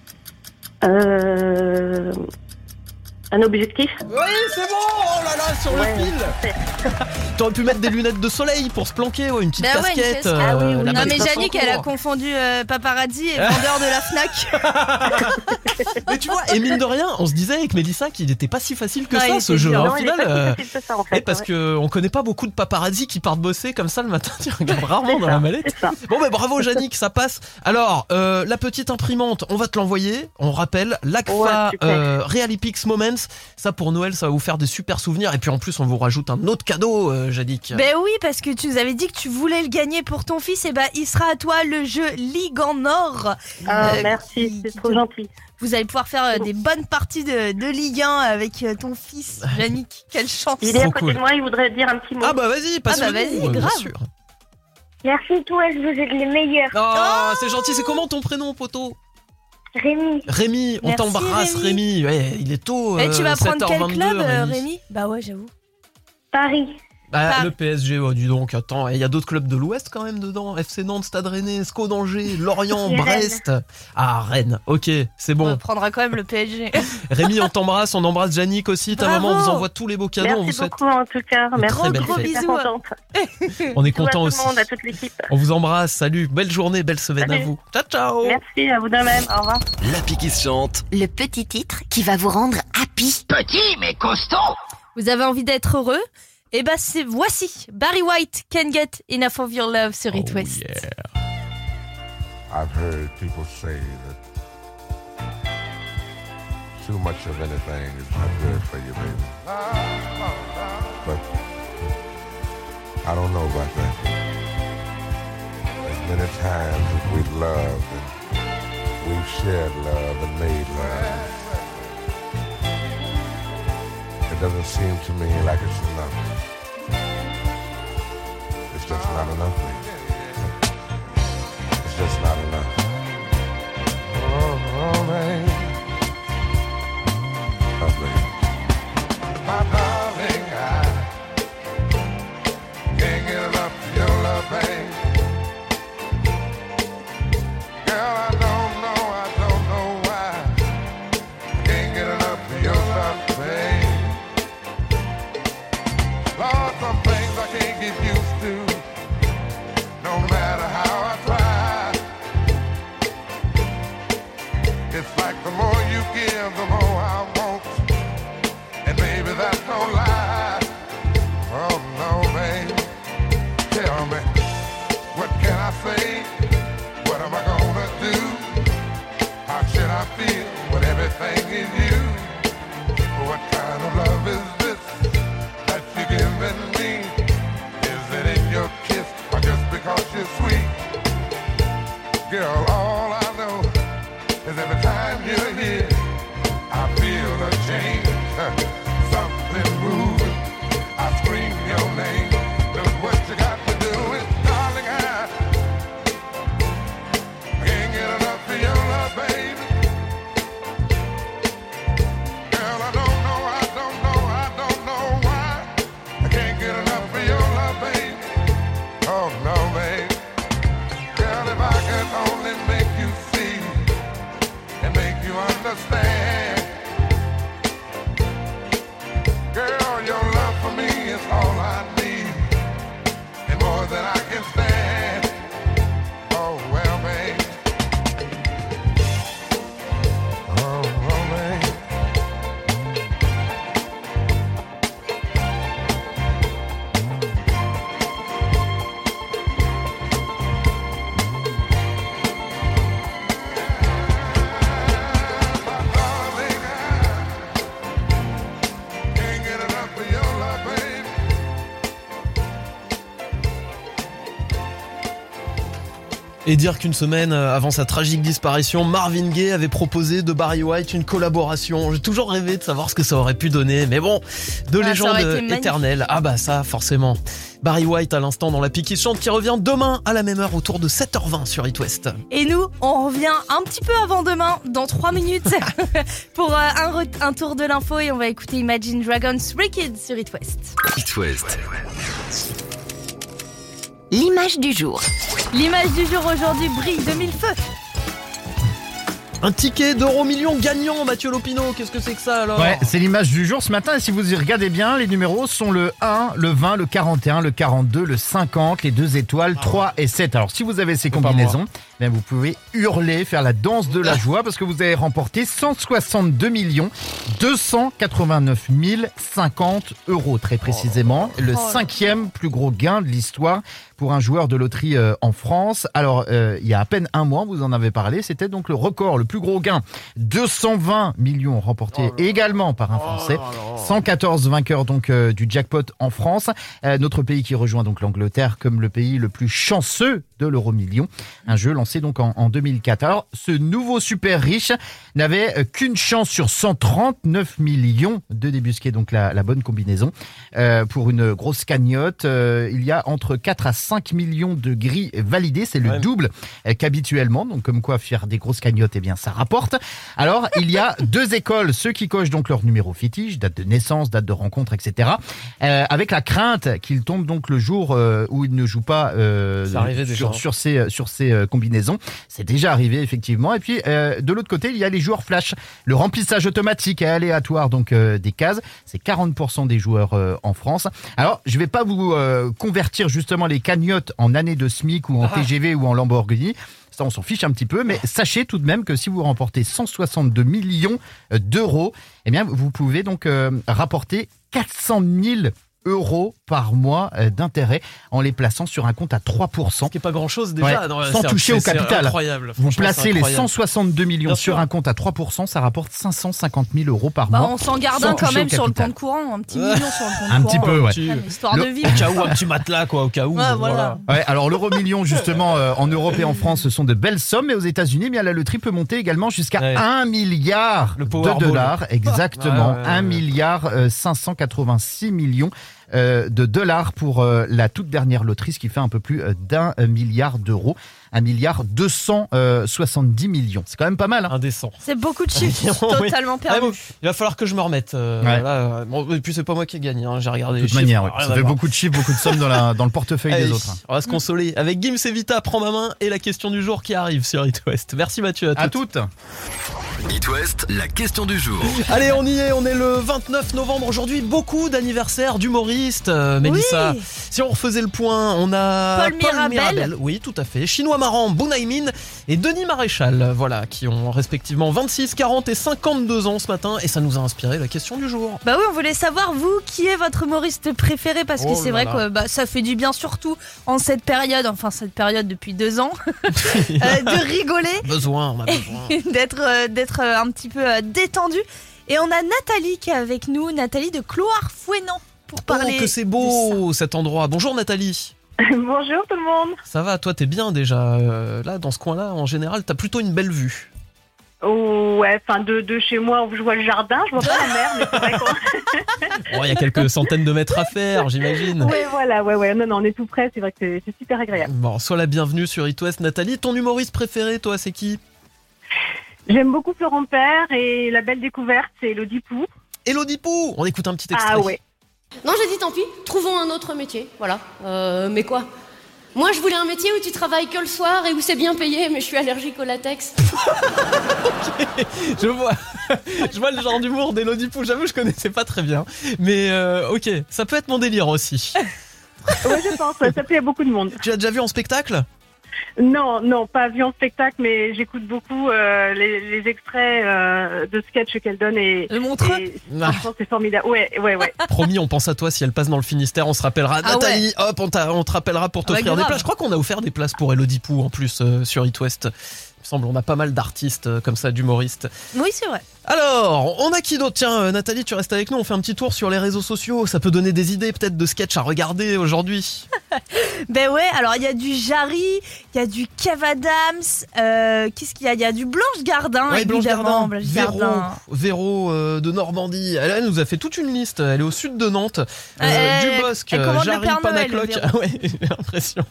euh, un objectif. Oui, c'est bon. Oh là là, sur Ouais, le fil. T'aurais pu mettre des lunettes de soleil pour se planquer, ouais, une petite Bah ouais, une casquette. casquette. Ah oui, oui. la Non balle mais passe en Yannick, elle a cours. confondu euh, paparazzi et vendeur de la Fnac. Mais tu vois, et mine de rien, on se disait avec Mélissa qu'il n'était pas si facile que Non, il ça était ce jeu. dur. hein, Non, Au il est final, pas si euh, facile que ça, en fait, eh, parce ouais. que on connaît pas beaucoup de paparazzi qui partent bosser comme ça le matin. Tu regardes rarement dans la mallette. Bon, ben bravo, Yannick, ça passe. Alors, euh, la petite imprimante, on va te l'envoyer. On rappelle, l'Agfa Ouais, super. euh, Realipix Moments. Ça pour Noël, ça va vous faire des super souvenirs. Et puis en plus, on vous rajoute un autre cadeau, euh, Yannick. Ben oui, parce que tu nous avais dit que tu voulais le gagner pour ton fils, et ben il sera à toi le jeu Ligue en Or. Ah, Euh, merci, c'est trop gentil. Vous allez pouvoir faire euh, des bonnes parties de, de Ligue un avec euh, ton fils, Yannick. Quelle chance. Il est à Trop côté cool. de moi, il voudrait dire un petit mot. Ah bah vas-y, passe-le Ah bah vas-y, nous, euh, bien grave. sûr. Merci toi, vous êtes les meilleurs. Oh, c'est gentil. C'est comment ton prénom, poteau? Rémi. Rémi, on Merci, t'embrasse, Rémi. Rémi. Ouais, il est tôt. Eh, tu euh, vas prendre sept heures quel vingt-deux, club, euh, Rémi. Rémi? Bah ouais, j'avoue. Paris. Bah, Pas- le P S G, oh, dis donc, attends, il y a d'autres clubs de l'Ouest quand même dedans. F C Nantes, Stade Rennais, S C O d'Angers, Lorient, Et Rennes. Brest. Ah, Rennes, ok, c'est On bon. prendra quand même le P S G. Rémi, on t'embrasse, on embrasse Yannick aussi. Ta Bravo. maman vous envoie tous les beaux cadeaux. on vous Merci souhaite beaucoup en tout cas. une Merci. très belle beaucoup, fête. je suis bien contente. On est Bisous à content tout aussi. le monde, à toute l'équipe. On vous embrasse, salut, belle journée, belle semaine Salut. à vous. Ciao, ciao. Merci, à vous de même. Au revoir. L'appli qui se chante. Le petit titre qui va vous rendre happy. Petit mais costaud. Vous avez envie d'être heureux? Eh ben c'est voici Barry White, Can't Get Enough of Your Love sur It West. I've heard people say that too much of anything is not good for you, baby. But I don't know about that. As many times as we've loved and we've shared love and made love, it doesn't seem to me like it's enough. It's just not enough, baby. It's just not enough. Oh, oh, baby. Oh, baby. My darling, I can't get enough of your love, baby. Girl, I don't know, I don't know why I can't get enough of your love, baby. Lord, some things I can't get used to, no matter how I try. It's like the more you give, the more I want, and baby, that's no lie. Oh no, baby, tell me, what can I say? What am I gonna do? How should I feel when everything is you? What kind of love is this that you're giving me? Is it in your kiss or just because you're sweet? Girl, all I know is every time you're here, I feel a change, something moving. I scream your name. Look what you got to do is, darling, I can't get enough of your love, baby. Girl, I don't know, I don't know, I don't know why I can't get enough of your love, baby. Oh no, baby. Girl, if I could only make you see and make you understand. Girl, your love for me is all I need and more than I can stand. Oh well, baby. Oh, oh, baby. Can't get enough of your love, baby. Et dire qu'une semaine avant sa tragique disparition, Marvin Gaye avait proposé de Barry White une collaboration. J'ai toujours rêvé de savoir ce que ça aurait pu donner, mais bon, de Ah, ça légende aurait été magnifique. éternelle. Ah bah ça, forcément. Barry White à l'instant dans la pique qui chante, qui revient demain à la même heure autour de sept heures vingt sur It West. Et nous, on revient un petit peu avant demain, dans trois minutes, pour euh, un, re- un tour de l'info et on va écouter Imagine Dragons Three Kids sur It West. It West. L'image du jour. L'image du jour aujourd'hui brille de mille feux. Un ticket d'euro million gagnant, Mathieu Lopino, qu'est-ce que c'est que ça alors? Ouais, c'est l'image du jour ce matin et si vous y regardez bien, les numéros sont le un, le vingt, le quarante et un, le quarante-deux, le cinquante, les deux étoiles, trois et sept. Alors si vous avez ces combinaisons, bien, vous pouvez hurler, faire la danse de la joie parce que vous avez remporté cent soixante-deux millions deux cent quatre-vingt-neuf mille cinquante euros très précisément. Le cinquième plus gros gain de l'histoire pour un joueur de loterie euh, en France. Alors, euh, il y a à peine un mois, vous en avez parlé, c'était donc le record, le plus gros gain. deux cent vingt millions remportés également par un Français. cent quatorze vainqueurs donc euh, du jackpot en France. Euh, notre pays qui rejoint donc l'Angleterre comme le pays le plus chanceux de l'euro million, un jeu lancé donc en, en deux mille quatre. Alors, ce nouveau super riche n'avait qu'une chance sur cent trente-neuf millions de débusquer donc la, la bonne combinaison. Euh, pour une grosse cagnotte, euh, il y a entre quatre à cinq millions de grilles validées, c'est le ouais. double euh, qu'habituellement, donc comme quoi faire des grosses cagnottes, eh bien ça rapporte. Alors, il y a deux écoles, ceux qui cochent donc leur numéro fétiche, date de naissance, date de rencontre, et cetera, euh, avec la crainte qu'ils tombent donc le jour euh, où ils ne jouent pas euh, sur, sur ces, sur ces euh, combinaisons. C'est déjà arrivé, effectivement. Et puis, euh, de l'autre côté, il y a les joueurs flash. Le remplissage automatique et aléatoire donc euh, des cases, c'est quarante pour cent des joueurs euh, en France. Alors, je vais pas vous euh, convertir justement les cagnottes en années de SMIC ou en ah. T G V ou en Lamborghini. Ça, on s'en fiche un petit peu, mais sachez tout de même que si vous remportez cent soixante-deux millions d'euros, eh bien, vous pouvez donc euh, rapporter quatre cent mille euros par mois d'intérêt en les plaçant sur un compte à trois pour cent. Ce qui n'est pas grand-chose déjà. Ouais, non, sans toucher au capital. Incroyable. Vous placez les cent soixante-deux millions sur un compte à trois pour cent, ça rapporte cinq cent cinquante mille euros par bah, mois. On s'en garde un quand même sur le compte courant, un petit million sur le compte un courant. Un petit peu, ouais. Tu... Histoire le... de vie. Au cas où, un petit matelas, quoi, au cas où. Ouais, voilà. Ouais, alors l'euro million, justement, euh, en Europe et en France, ce sont de belles sommes, mais aux États-Unis, eh bien la loterie peut monter également jusqu'à ouais. un milliard de dollars. Exactement. Ouais, ouais, ouais. un milliard cinq cent quatre-vingt-six millions Euh, de dollars pour euh, la toute dernière loterie, ce qui fait un peu plus euh, d'un euh, milliard d'euros. un milliard deux cent soixante-dix millions. C'est quand même pas mal. Hein. Indécent. C'est beaucoup de chiffres, totalement oui. perdu. Ah bon, il va falloir que je me remette. Euh, ouais. là, bon, et puis c'est pas moi qui ai gagné, hein. J'ai regardé de toute les manière, chiffres. Ouais. Ça fait beaucoup de chiffres, beaucoup de sommes dans, la, dans le portefeuille Allez, des autres. Hein. On va se consoler avec Gims et Vita, prends ma main et la question du jour qui arrive sur It West. Merci Mathieu, à, à toutes. It West, la question du jour. Allez, on y est, on est le vingt-neuf novembre aujourd'hui. Beaucoup d'anniversaires d'humoristes, euh, Mélissa. Oui. Si on refaisait le point, on a Paul, Paul Mirabel. Mirabel. Oui, tout à fait. Chinois Marant, Bunaimin et Denis Maréchal, voilà, qui ont respectivement vingt-six, quarante et cinquante-deux ans ce matin. Et ça nous a inspiré la question du jour. Bah oui, on voulait savoir, vous, qui est votre humoriste préféré? Parce que oh c'est vrai là. que bah, ça fait du bien, surtout en cette période, enfin cette période depuis deux ans, euh, de rigoler. Besoin, on a besoin. d'être, euh, d'être euh, un petit peu euh, détendu. Et on a Nathalie qui est avec nous, Nathalie de Clohars-Fouesnant, pour parler. Oh, que c'est beau cet endroit. Bonjour Nathalie. Bonjour tout le monde. Ça va, toi t'es bien déjà. Euh, là, dans ce coin-là, en général, t'as plutôt une belle vue. Oh, ouais, enfin de, de chez moi où je vois le jardin, je vois pas la mer, mais c'est vrai qu'on... Oh, il y a quelques centaines de mètres à faire, j'imagine. Ouais, voilà, ouais, ouais, non, non, on est tout près, c'est vrai que c'est, c'est super agréable. Bon, sois la bienvenue sur It West, Nathalie. Ton humoriste préféré, toi, c'est qui? J'aime beaucoup Florent Père et la belle découverte, c'est Elodie Pou. Elodie Pou, on écoute un petit extrait. Ah ouais. Non, j'ai dit tant pis, trouvons un autre métier, voilà. Euh, mais quoi? Moi, je voulais un métier où tu travailles que le soir et où c'est bien payé, mais je suis allergique au latex. Okay, je vois, je vois le genre d'humour d'Elodie Pou. J'avoue, je connaissais pas très bien, mais euh, ok, ça peut être mon délire aussi. Ouais, je pense, ça plaît à beaucoup de monde. Tu l'as déjà vu en spectacle? Non, non, pas vu en spectacle, mais j'écoute beaucoup euh, les, les extraits euh, de sketch qu'elle donne et le montre. Ah. Je pense que c'est formidable. Ouais, ouais, ouais. Promis, on pense à toi si elle passe dans le Finistère, on se rappellera. Ah Nathalie, ouais. hop, on, on te rappellera pour t'offrir ah bah, des places. Je crois qu'on a offert des places pour Elodie Pou en plus euh, sur It West. Il me semble, on a pas mal d'artistes euh, comme ça, d'humoristes. Oui, c'est vrai. Alors, on a qui d'autre? Tiens, euh, Nathalie, tu restes avec nous, on fait un petit tour sur les réseaux sociaux. Ça peut donner des idées peut-être de sketch à regarder aujourd'hui. Ben ouais, alors il y a du Jarry, il y a du Kev Adams, euh, qu'est-ce qu'il y a? Il y a du Blanche Gardin, ouais, évidemment. Blanche Gardin. Véro, Véro euh, de Normandie. Elle, elle nous a fait toute une liste. Elle est au sud de Nantes. Euh, euh, Dubosc, Jarry, Panacloc. Ah ouais, j'ai l'impression.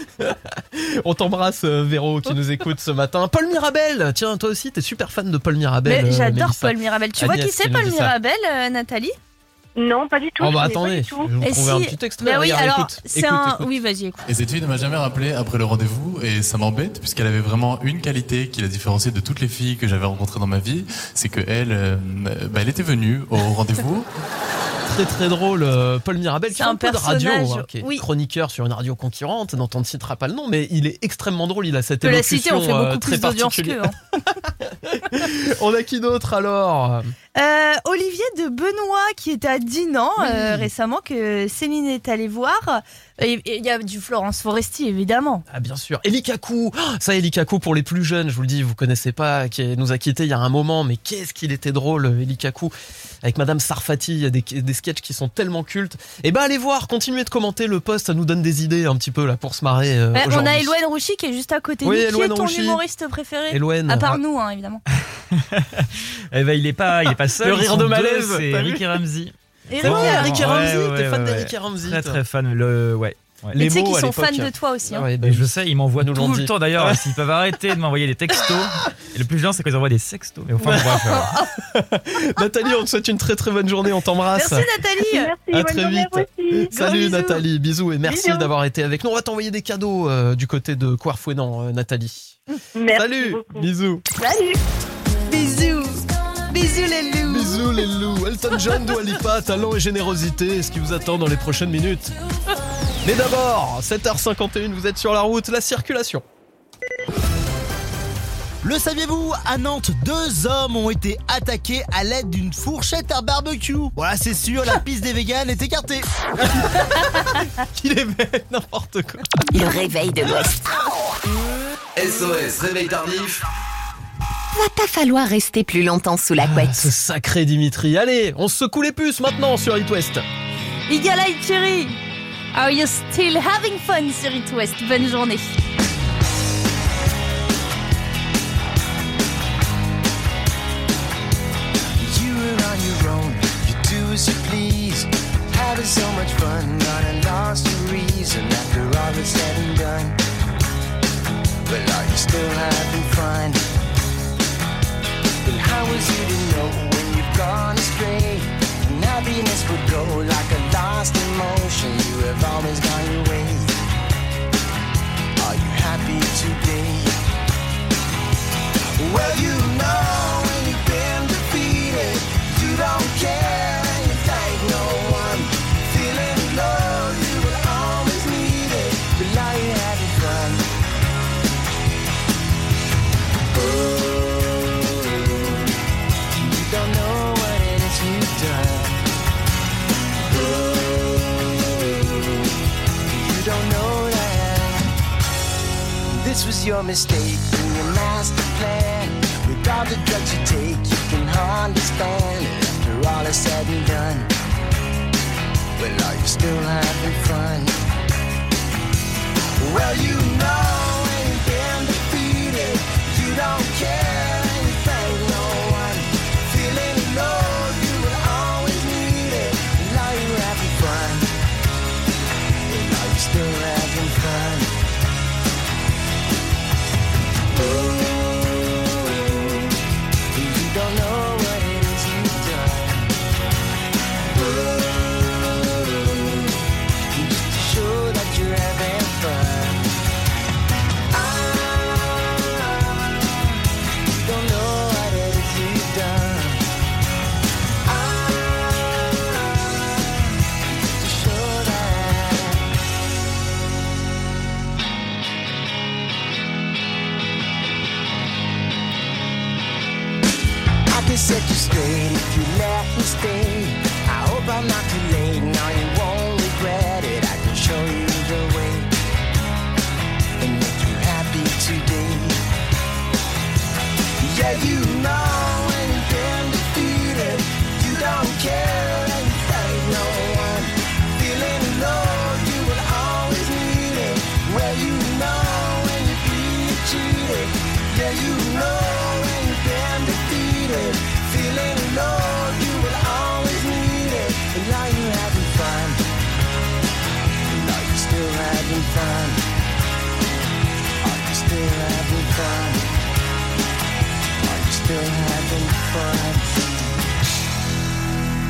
On t'embrasse, Véro, qui nous écoute ce matin. Paul Mirabel. Tiens, toi aussi, t'es super fan de Paul Mirabel. Mais j'adore Mélissa. Paul Mirabel. Tu Agnès, vois qui c'est Paul Mirabel, euh, Nathalie? Non, pas du tout. Oh bah attendez, je vais vous Et trouver si... un petit extrait. Bah oui, Regarde, alors, écoute, c'est écoute, un... écoute. Oui, vas-y, écoute. Et cette fille ne m'a jamais rappelé après le rendez-vous et ça m'embête puisqu'elle avait vraiment une qualité qui la différenciait de toutes les filles que j'avais rencontrées dans ma vie, c'est que elle, euh, bah, elle était venue au rendez-vous. Très très drôle, euh, Paul Mirabel qui c'est est un, un peu de radio, hein, qui est oui. chroniqueur sur une radio concurrente dont on ne citera pas le nom, mais il est extrêmement drôle, il a cette peut élocution la citer, on fait beaucoup euh, très plus d'audience particulière. qu'eux, hein. On a qui d'autre alors? Euh, Olivier de Benoît qui était à Dinan Oui. euh, récemment, que Céline est allée voir. Et il y a du Florence Foresti évidemment. Ah bien sûr, Eli Kaku. Oh, ça Eli Kaku pour les plus jeunes, je vous le dis, vous connaissez pas, qui nous a quittés il y a un moment, mais qu'est-ce qu'il était drôle, Eli Kaku, avec Madame Sarfati, il y a des, des sketchs qui sont tellement cultes. Et ben allez voir, continuez de commenter le post, ça nous donne des idées un petit peu là pour se marrer. Euh, Ouais, on aujourd'hui. a Eloane Rouchy qui est juste à côté. Oui, de nous. Qui Eloane est ton Rouchy. humoriste préféré? Eloane. À part Ah. nous, hein, évidemment. Eh ben, il est pas, il est pas seul. Le ils rire sont de deux, malaise, C'est t'as vu Ricky Ramsey. Et C'est vrai, Ricky Ouais, Ramsey, ouais, t'es fan ouais, de ouais. Ricky Ramsey. Très toi. très fan. Le ouais. ouais. Mais tu sais mots qu'ils à sont fans l'époque. de toi aussi. Hein. Ah ouais, bah Et oui. je sais, ils m'envoient Ils nous tout l'ont le dit. temps d'ailleurs. Ouais. S'ils peuvent arrêter de m'envoyer des textos. Et le plus gênant, c'est qu'ils envoient des sextos. Mais enfin, bref. euh, Nathalie, on te souhaite une très très bonne journée, on t'embrasse. Merci Nathalie. Merci, À bonne très journée vite. à vous aussi. Salut bisous. Nathalie, bisous et merci Bisous. d'avoir été avec nous. On va t'envoyer des cadeaux euh, du côté de Coirfouénan, euh, Nathalie. Merci Salut, beaucoup. bisous. Salut. Bisous. Bisous les loups. Bisous les loups. Elton John, Dua Lipa, talent et générosité, ce qui vous attend dans les prochaines minutes. Mais d'abord, sept heures cinquante et une, vous êtes sur la route, la circulation. Le saviez-vous? À Nantes, deux hommes ont été attaqués à l'aide d'une fourchette à barbecue. Voilà, c'est sûr, la piste des véganes est écartée. Qu'il est bête, n'importe quoi. Le réveil de l'Ouest. S O S, réveil tardif. Va pas falloir rester plus longtemps sous la Ah, couette. ce sacré Dimitri. Allez, on se secoue les puces maintenant sur It West. Igala Thierry. Are you still having fun sur It West? Bonne journée. You are on your own, you do as you please. Having so much fun, not a lost reason after all that's said and done. But are you still having fun? But how is you to know when you've gone astray? And happiness would go like a lost emotion. You have always gone your way. Are you happy today? Well, you know when you've been defeated, you don't care and you thank no one. Feeling low, you will always need it, but now you're having fun. Oh, you don't know what it is you've done. Oh, you don't know that. This was your mistake in your master plan. With all the drugs you take, you can understand it after all is said and done. Well, are you still having fun? Well, you know when you've been defeated, you don't care and you thank no one. Feeling low, you will always need it. And are you having fun? Well, are you still having fun? Oh, you don't know what it is you've done. Oh, just to show that you're having fun. Ah, you don't know what it is you've done. Ah, just to show that. I can set you straight if you let me stay. I hope I'm not too late, now you won't regret it. I can show you the way and make you happy today. Yeah, you know when you've been defeated, you don't care and you thank no one. Feeling low, you will always need it. Well, you know when you're being cheated. Yeah, you know when you've been defeated. Feeling low, you will always need it. And now you're having fun. And are you still having fun? Are you still having fun? Are you still having fun?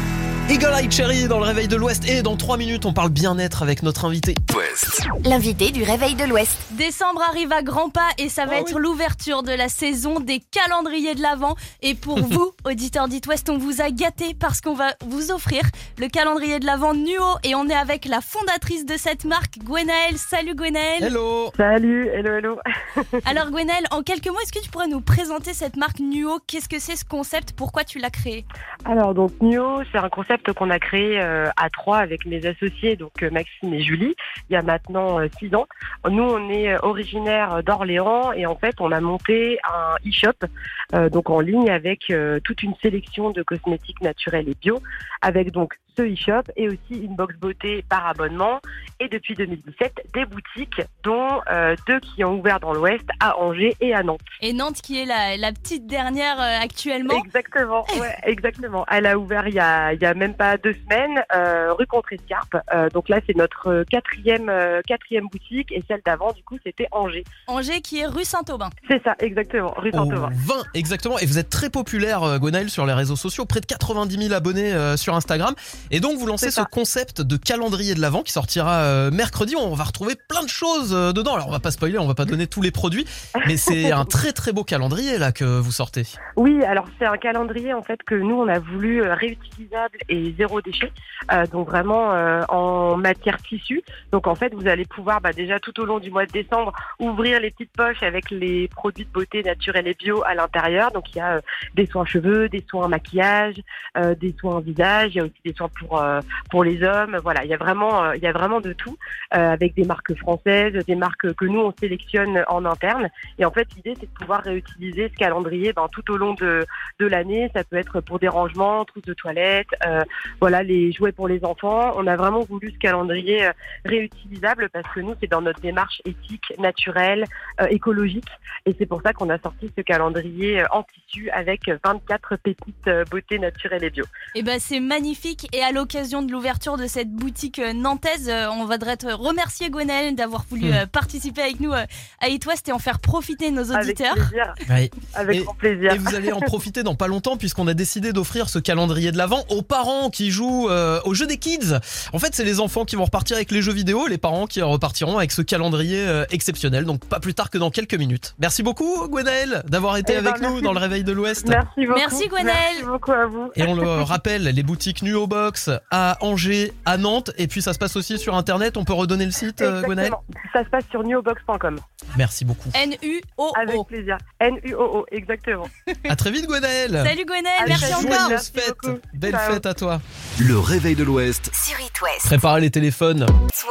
Eagle Eye Cherry dans le réveil de l'Ouest. Et dans trois minutes, on parle bien-être avec notre invité. L'invité du réveil de l'Ouest. Décembre arrive à grands pas et ça va Oh être oui. l'ouverture de la saison des calendriers de l'Avent. Et pour vous, auditeurs d'It West, on vous a gâté parce qu'on va vous offrir le calendrier de l'Avent Nuo. Et on est avec la fondatrice de cette marque, Gwenaëlle. Salut Gwenaëlle. Hello. Salut, hello, hello. Alors Gwenaëlle, en quelques mots, est-ce que tu pourrais nous présenter cette marque Nuo? Qu'est-ce que c'est ce concept? Pourquoi tu l'as créé? Alors donc Nuo, c'est un concept qu'on a créé euh, à trois avec mes associés, donc euh, Maxime et Julie, il y a maintenant euh, six ans. Nous, on est euh, originaire d'Orléans et en fait, on a monté un e-shop euh, donc en ligne avec euh, toute une sélection de cosmétiques naturels et bio, avec donc ce e-shop et aussi une box beauté par abonnement. Et depuis deux mille dix-sept, des boutiques, dont euh, deux qui ont ouvert dans l'Ouest, à Angers et à Nantes. Et Nantes qui est la, la petite dernière euh, actuellement. Exactement, ouais, exactement. Elle a ouvert il y a, il y a même pas deux semaines, euh, rue Contrescarpe. Euh, donc là, c'est notre quatrième, euh, quatrième boutique et celle d'avant, du coup, c'était Angers. Angers qui est rue Saint-Aubin. C'est ça, exactement, rue Au Saint-Aubin. vingt, exactement. Et vous êtes très populaire, euh, Gwenaëlle, sur les réseaux sociaux. Près de quatre-vingt-dix mille abonnés euh, sur Instagram. Et donc, vous lancez ce concept de calendrier de l'Avent qui sortira euh, mercredi. On va retrouver plein de choses euh, dedans. Alors, on va pas spoiler, on va pas donner tous les produits. Mais c'est un très très beau calendrier là que vous sortez. Oui, alors c'est un calendrier en fait que nous on a voulu euh, réutilisable et zéro déchet, euh, donc vraiment euh, en matière tissu. Donc en fait vous allez pouvoir bah, déjà tout au long du mois de décembre ouvrir les petites poches avec les produits de beauté naturels et bio à l'intérieur. Donc il y a euh, des soins cheveux, des soins maquillage, euh, des soins visage, il y a aussi des soins pour euh, pour les hommes. Voilà, il y a vraiment euh, il y a vraiment de tout euh, avec des marques françaises, des marques que nous on sélectionne en interne. Et en fait l'idée c'est de pouvoir réutiliser ce calendrier ben, tout au long de, de l'année. Ça peut être pour des rangements, trousses de toilette, euh, voilà, les jouets pour les enfants. On a vraiment voulu ce calendrier euh, réutilisable parce que nous, c'est dans notre démarche éthique, naturelle, euh, écologique. Et c'est pour ça qu'on a sorti ce calendrier euh, en tissu avec vingt-quatre pépites euh, beauté naturelle et bio. Et ben c'est magnifique. Et à l'occasion de l'ouverture de cette boutique euh, nantaise, euh, on voudrait te remercier Gwenaëlle d'avoir voulu euh, participer avec nous euh, à It West et en faire profiter nos auditeurs. Avec plaisir. Ouais. Avec et, grand plaisir. Et vous allez en profiter dans pas longtemps puisqu'on a décidé d'offrir ce calendrier de l'Avent aux parents qui jouent euh, au jeu des kids. En fait, c'est les enfants qui vont repartir avec les jeux vidéo, les parents qui repartiront avec ce calendrier euh, exceptionnel. Donc pas plus tard que dans quelques minutes. Merci beaucoup Gwenaëlle d'avoir été Eh ben, avec nous merci. dans le réveil de l'Ouest. Merci beaucoup. Merci Gwenaëlle. Merci beaucoup à vous. Et on le rappelle, les boutiques Nuo Box à Angers, à Nantes, et puis ça se passe aussi sur internet. On peut redonner le site, euh, Gwenaëlle? Ça se passe sur nuobox point com. Merci beaucoup. N U O O. Avec plaisir. N U O O, exactement. À très vite Gwenaëlle. Salut Gwenaëlle, merci Salut, encore. Joyeuse fête. beaucoup. Belle Ciao. fête à toi. Le réveil de l'Ouest. Sur It West. Préparez les téléphones.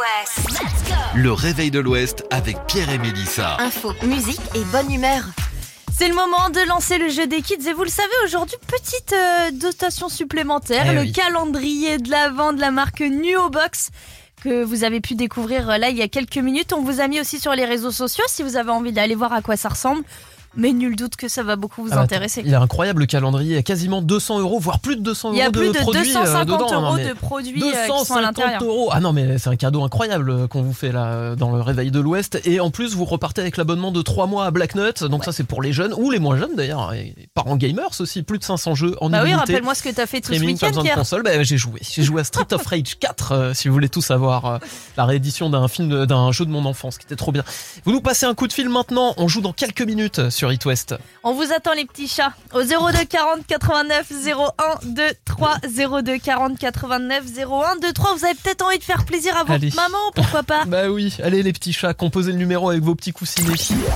Le réveil de l'Ouest avec Pierre et Mélissa. Info, musique et bonne humeur. C'est le moment de lancer le jeu des kids et vous le savez aujourd'hui, petite euh, dotation supplémentaire, Eh le oui. calendrier de l'Avent de la marque Nuo Box que vous avez pu découvrir euh, là il y a quelques minutes. On vous a mis aussi sur les réseaux sociaux si vous avez envie d'aller voir à quoi ça ressemble. Mais nul doute que ça va beaucoup vous Ah, intéresser. Il est incroyable le calendrier, il y a quasiment deux cents euros, voire plus de deux cents euros Il y a plus de, produits deux cent cinquante euh, dedans. euros Non, mais de produits euh, qui sont à deux cent cinquante l'intérieur. euros. Ah non mais c'est un cadeau incroyable euh, qu'on vous fait là euh, dans le réveil de l'Ouest. Et en plus vous repartez avec l'abonnement de trois mois à Black Nut. Donc ouais. Ça c'est pour les jeunes ou les moins jeunes d'ailleurs. Et parents gamers aussi, plus de cinq cents jeux en Bah oui, illimité. rappelle-moi ce que t'as fait tout ce Streaming, pas week-end, besoin de Pierre. console. Bah, j'ai joué. J'ai joué à Street of Rage quatre euh, si vous voulez tout savoir. Euh, la réédition d'un film, de- d'un jeu de mon enfance qui était trop bien. Vous nous passez un coup de fil maintenant. On joue dans quelques minutes sur It West. On vous attend les petits chats au zéro deux quarante quatre-vingt-neuf zéro un deux trois zéro deux quarante quatre-vingt-neuf zéro un deux trois. Vous avez peut-être envie de faire plaisir à votre Allez. maman, pourquoi pas? Bah oui, allez les petits chats, composez le numéro avec vos petits coussinets.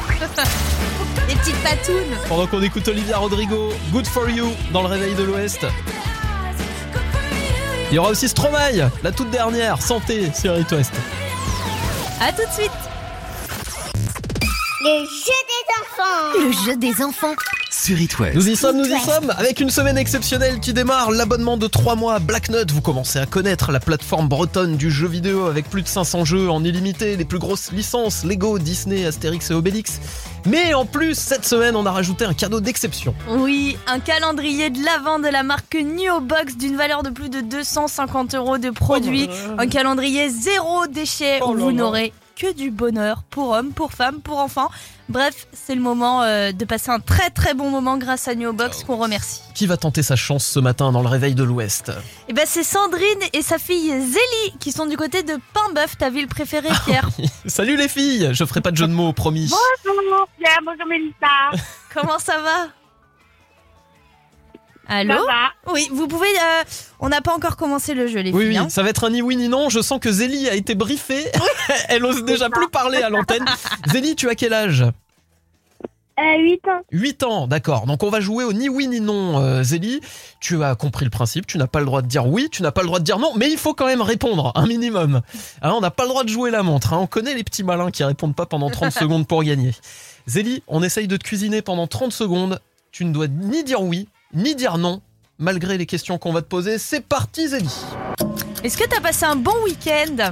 Les petites patounes. Pendant qu'on écoute Olivia Rodrigo, Good For You dans le réveil de l'Ouest. Il y aura aussi Stromae, la toute dernière, Santé sur It West. À tout de suite. Le jeu des enfants. Le jeu des enfants. Sur It West. Nous y sommes, nous y sommes, avec une semaine exceptionnelle qui démarre, l'abonnement de trois mois à Black Nut. Vous commencez à connaître la plateforme bretonne du jeu vidéo avec plus de cinq cents jeux en illimité, les plus grosses licences, Lego, Disney, Astérix et Obélix. Mais en plus, cette semaine, on a rajouté un cadeau d'exception. Oui, un calendrier de l'Avent de la marque Nuo Box d'une valeur de plus de deux cent cinquante euros de produits. Oh là là. Un calendrier zéro déchet Oh où là vous là. n'aurez que du bonheur pour hommes, pour femmes, pour enfants. Bref, c'est le moment euh, de passer un très très bon moment grâce à Nuobox qu'on remercie. Qui va tenter sa chance ce matin dans le réveil de l'Ouest? Et ben c'est Sandrine et sa fille Zélie qui sont du côté de Paimboeuf, ta ville préférée, Pierre. Salut les filles, je ferai pas de jeu de mots, promis. Bonjour Pierre, bonjour Mélissa. Comment ça va? Allô? Ça va? Oui, vous pouvez... Euh, on n'a pas encore commencé le jeu, les Oui, filles. oui, hein. ça va être un ni oui ni non. Je sens que Zélie a été briefée. Elle ose déjà plus parler à l'antenne. Zélie, tu as quel âge? Euh, huit ans. huit ans, d'accord. Donc on va jouer au ni oui ni non, euh, Zélie. Tu as compris le principe, tu n'as pas le droit de dire oui, tu n'as pas le droit de dire non, mais il faut quand même répondre, un minimum. Hein, on n'a pas le droit de jouer la montre, hein. On connaît les petits malins qui répondent pas pendant trente secondes pour gagner. Zélie, on essaye de te cuisiner pendant trente secondes. Tu ne dois ni dire oui, ni dire non, malgré les questions qu'on va te poser. C'est parti, Zélie. Est-ce que t'as passé un bon week-end?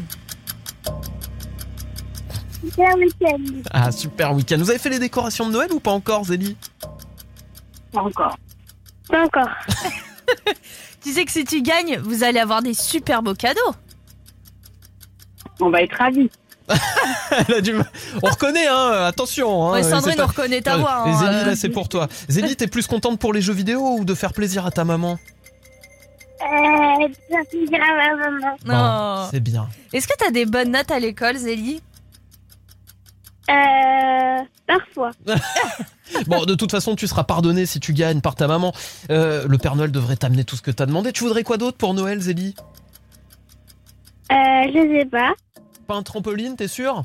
Super week-end. Ah, super week-end. Vous avez fait les décorations de Noël ou pas encore, Zélie? Pas encore. Pas encore. Tu sais que si tu gagnes, vous allez avoir des super beaux cadeaux. On va être ravis. Elle a du mal. On reconnaît, hein, attention. Hein, Ouais, Sandrine, c'est pas- on reconnaît ta voix, hein. Et Zélie, Euh. là, c'est pour toi. Zélie, t'es plus contente pour les jeux vidéo ou de faire plaisir à ta maman? Euh, ça plaisir à ma maman. Non. Bon, c'est bien. Est-ce que t'as des bonnes notes à l'école, Zélie? Euh, parfois. Bon, de toute façon, tu seras pardonné si tu gagnes par ta maman. Euh, le Père Noël devrait t'amener tout ce que t'as demandé. Tu voudrais quoi d'autre pour Noël, Zélie? Euh, je sais pas. Pas un trampoline, t'es sûr?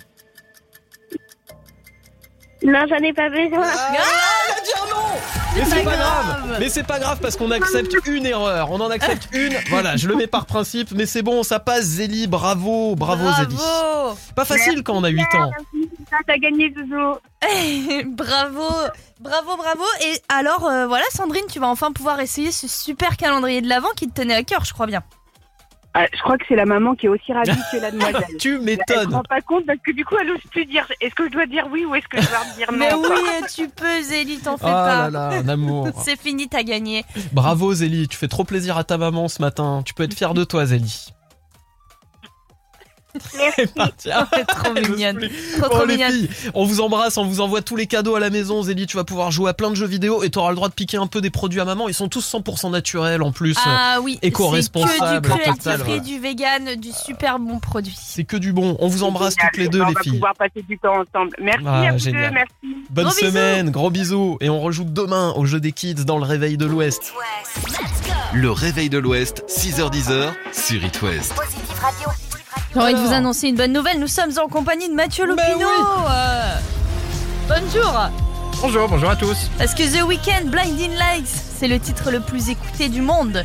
Non, j'en ai pas besoin. Ah, elle a dit un non. Mais c'est pas grave. Mais c'est pas grave parce qu'on accepte une erreur. On en accepte une. Voilà, je le mets par principe, mais c'est bon, ça passe, Zélie. Bravo, bravo, Zélie. Bravo. Pas facile quand on a huit ans. T'as gagné, Doudou. Bravo, bravo, bravo. Et alors, euh, voilà, Sandrine, tu vas enfin pouvoir essayer ce super calendrier de l'Avent qui te tenait à cœur, je crois bien. Ah, je crois que c'est la maman qui est aussi ravie que la demoiselle. Tu Elle m'étonnes. se rend pas compte parce que du coup, elle ose plus dire est-ce que je dois dire oui ou est-ce que je dois dire non. Mais quoi. oui, tu peux, Zélie, t'en fais Oh pas. là là, un amour. C'est fini, t'as gagné. Bravo, Zélie. Tu fais trop plaisir à ta maman ce matin. Tu peux être fière de toi, Zélie. Merci. Tiens. Trop mignonne. Trop, Bon, trop les mignonne. filles, on vous embrasse, on vous envoie tous les cadeaux à la maison. Zélie, tu vas pouvoir jouer à plein de jeux vidéo et tu auras le droit de piquer un peu des produits à maman. Ils sont tous cent pour cent naturels en plus. Ah oui, éco-responsables, c'est que du total, cruelty free, voilà. du vegan, du super bon produit. C'est que du bon. On vous embrasse Génial. toutes les deux, On les va filles. pouvoir passer du temps ensemble. Merci Ah, à vous génial. deux, merci. Bonne Gros bisous. semaine, gros bisous. Et on rejoue demain au jeu des kids dans le réveil de l'Ouest. Le réveil de l'Ouest, six heures dix sur It West. J'ai envie de Alors. vous annoncer une bonne nouvelle. Nous sommes en compagnie de Mathieu Lopino. Ben oui. Euh, Bonjour. Bonjour, bonjour à tous. Parce que The Weeknd, Blinding Lights, c'est le titre le plus écouté du monde.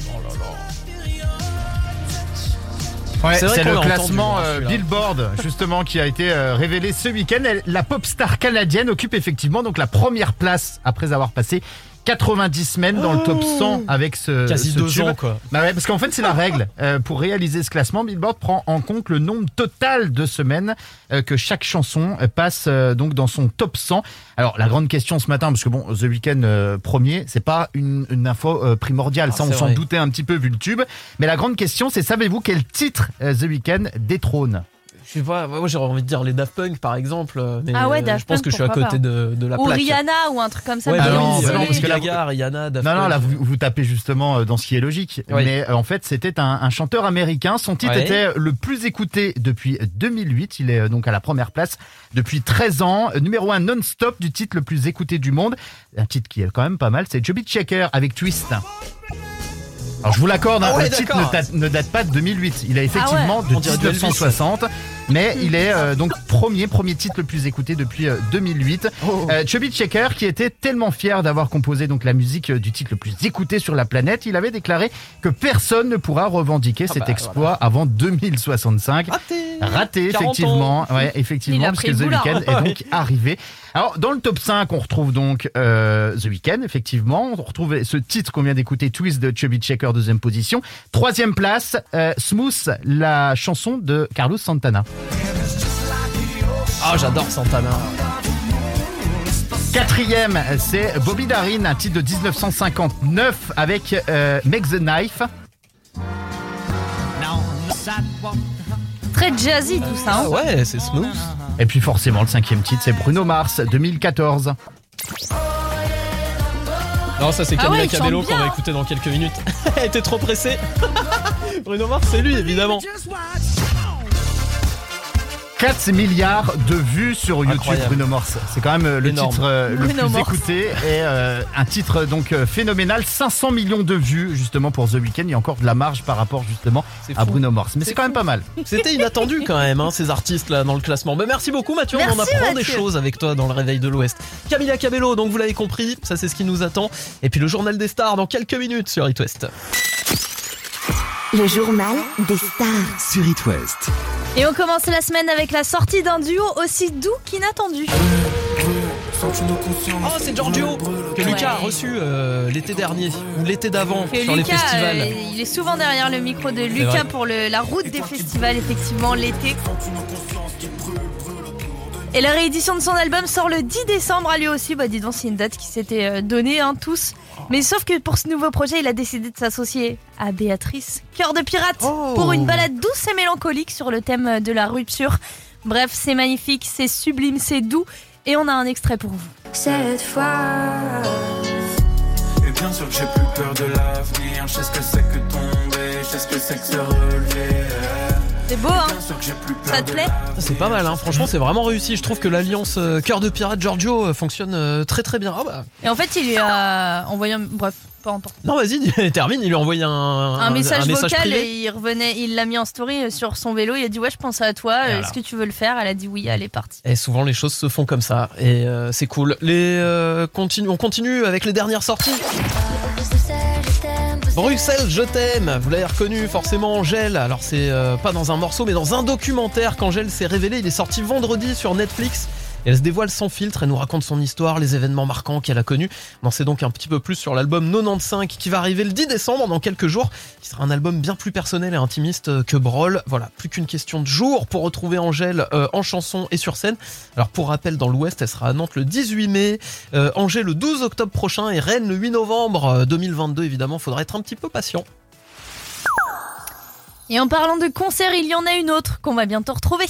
Ouais, C'est vrai c'est qu'on le l'a classement entendu, hein, euh, celui-là. Billboard justement qui a été euh, révélé ce week-end. Elle- La pop star canadienne occupe effectivement donc la première place après avoir passé quatre-vingt-dix semaines dans le top cent avec ce, Quasi ce deux tube. ans, quoi. Bah ouais, parce qu'en fait c'est la règle. Euh, pour réaliser ce classement, Billboard prend en compte le nombre total de semaines euh, que chaque chanson euh, passe euh, donc dans son top cent. Alors la grande question ce matin, parce que bon, The Weeknd euh, premier, c'est pas une, une info euh, primordiale, Ah, ça on c'est s'en vrai. doutait un petit peu vu le tube. Mais la grande question, c'est savez-vous quel titre euh, The Weeknd détrône? Je sais pas, moi j'ai envie de dire les Daft Punk par exemple. Mais Ah ouais, euh, Daft je pense Punk, que je suis à pourquoi côté pas. de, de la Ou plaque. Rihanna ou un truc comme ça. Ouais, mais bah Ah oui, non, oui, bah euh, non, Lady parce que là, Gaga, Rihanna, Daft Non, non, Punk. là, vous, vous tapez justement euh, dans ce qui est logique. Oui. Mais euh, en fait, c'était un, un chanteur américain. Son titre Ouais. était le plus écouté depuis deux mille huit. Il est euh, donc à la première place depuis treize ans. Euh, Numéro un non-stop du titre le plus écouté du monde. Un titre qui est quand même pas mal, c'est Joby Checker avec Twist. Alors je vous l'accorde, hein, Ah ouais, le titre d'accord. ne date, ne date pas de deux mille huit. Il est effectivement Ah ouais. On de dirait du dix-neuf cent soixante, mais il est euh, donc premier premier titre le plus écouté depuis euh, deux mille huit. Oh. Euh, Chubby Checker, qui était tellement fier d'avoir composé donc la musique euh, du titre le plus écouté sur la planète, il avait déclaré que personne ne pourra revendiquer Ah cet bah, exploit voilà. avant deux mille soixante-cinq. Raté. Raté, quarante effectivement. ans. Ouais, Il effectivement, a parce pris que le The boulard. Weeknd est donc arrivé. Alors, dans le top cinq, on retrouve donc euh, The Weeknd, effectivement. On retrouve ce titre qu'on vient d'écouter, Twist de Chubby Checker, deuxième position. Troisième place, euh, Smooth, la chanson de Carlos Santana. Ah, j'adore Santana. Quatrième, c'est Bobby Darin, un titre de dix-neuf cent cinquante-neuf avec euh, Make the Knife. Très jazzy tout ça. hein. Ah ouais, c'est smooth. Et puis forcément, le cinquième titre, c'est Bruno Mars, deux mille quatorze. Non, ça c'est Ah Camila ouais, il chante Cabello qu'on bien. va écouter dans quelques minutes. Elle était trop pressée. Bruno Mars, c'est lui évidemment. quatre milliards de vues sur YouTube, Incroyable. Bruno Mars. C'est quand même euh, le Énorme. titre euh, le Bruno plus Mars. écouté et euh, un titre donc euh, phénoménal. cinq cents millions de vues justement pour The Weeknd. Il y a encore de la marge par rapport justement C'est à fou. Bruno Mars. Mais c'est, C'est quand même fou. pas mal. C'était inattendu quand même, hein, ces artistes là dans le classement. Bah, merci beaucoup Mathieu, on en Merci, apprend des Mathieu. choses avec toi dans le réveil de l'Ouest. Camila Cabello, donc vous l'avez compris, ça c'est ce qui nous attend. Et puis le journal des stars dans quelques minutes sur It West. Le journal des stars. Sur It West. Et on commence la semaine avec la sortie d'un duo aussi doux qu'inattendu. Oh, c'est Giorgio que Lucas a reçu euh, l'été dernier ou l'été d'avant Que sur les Lucas, festivals. euh, il est souvent derrière le micro de vrai. Lucas pour le- la route des festivals, effectivement, l'été. Et la réédition de son album sort le dix décembre à lui aussi. Bah dis donc, c'est une date qui s'était euh, donnée, hein, tous. Mais sauf que pour ce nouveau projet, il a décidé de s'associer à Béatrice, Cœur de pirate, Oh. pour une balade douce et mélancolique sur le thème de la rupture. Bref, c'est magnifique, c'est sublime, c'est doux. Et on a un extrait pour vous. Cette fois, Et bien sûr que j'ai plus peur de l'avenir. Je sais ce que c'est que tomber, je sais ce que c'est que se relever. C'est beau, hein? Bien sûr que j'ai plus peur Ça te de plaît? C'est pas mal, hein. Franchement c'est vraiment réussi. Je trouve que l'alliance euh, Cœur de Pirate Giorgio euh, fonctionne euh, très très bien. Ah bah. Et en fait, il lui a envoyé un... Bref, pas important. Non vas-y, termine, il lui a envoyé un, Un message vocal privé. et il revenait, il l'a mis en story sur son vélo. Il a dit ouais, je pense à toi. Voilà. Est-ce que tu veux le faire? Elle a dit oui. Elle est partie. Et souvent les choses se font comme ça et euh, c'est cool. Les euh, continue, on continue avec les dernières sorties. Bruxelles, je t'aime. Vous l'avez reconnu forcément, Angèle. Alors c'est euh, pas dans un morceau mais dans un documentaire qu'Angèle s'est révélée. Il est sorti vendredi sur Netflix. Et elle se dévoile sans filtre, elle nous raconte son histoire, les événements marquants qu'elle a connus. On en sait donc un petit peu plus sur l'album quatre-vingt-quinze qui va arriver le dix décembre dans quelques jours, qui sera un album bien plus personnel et intimiste que Brawl. Voilà, plus qu'une question de jours pour retrouver Angèle euh, en chanson et sur scène. Alors pour rappel, dans l'Ouest, elle sera à Nantes le dix-huit mai, euh, Angers le douze octobre prochain et Rennes le huit novembre deux mille vingt-deux. Évidemment, faudra être un petit peu patient. Et en parlant de concert, il y en a une autre qu'on va bientôt retrouver.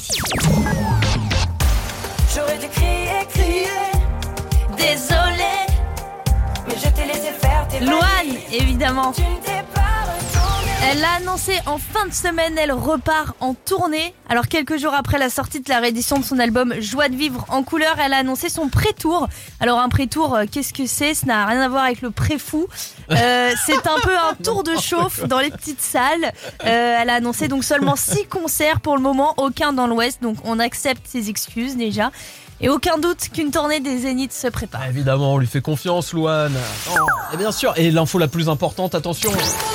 j'aurais dû crier, crier. Désolée, Mais je t'ai laissé faire tes Louane, évidemment. Tu ne t'es pas retourné. Elle l'a annoncé en fin de semaine, elle repart en tournée. Alors quelques jours après la sortie de la réédition de son album Joie de vivre en couleur, elle a annoncé son pré-tour. Alors un pré-tour, euh, qu'est-ce que c'est? Ça n'a rien à voir avec le pré-fou. Euh, c'est un peu un tour de chauffe dans les petites salles. Euh, elle a annoncé donc seulement six concerts pour le moment, aucun dans l'Ouest. Donc on accepte ses excuses déjà. Et aucun doute qu'une tournée des Zéniths se prépare. Ah, évidemment, on lui fait confiance, Louane. Oh, et bien sûr, et l'info la plus importante, attention.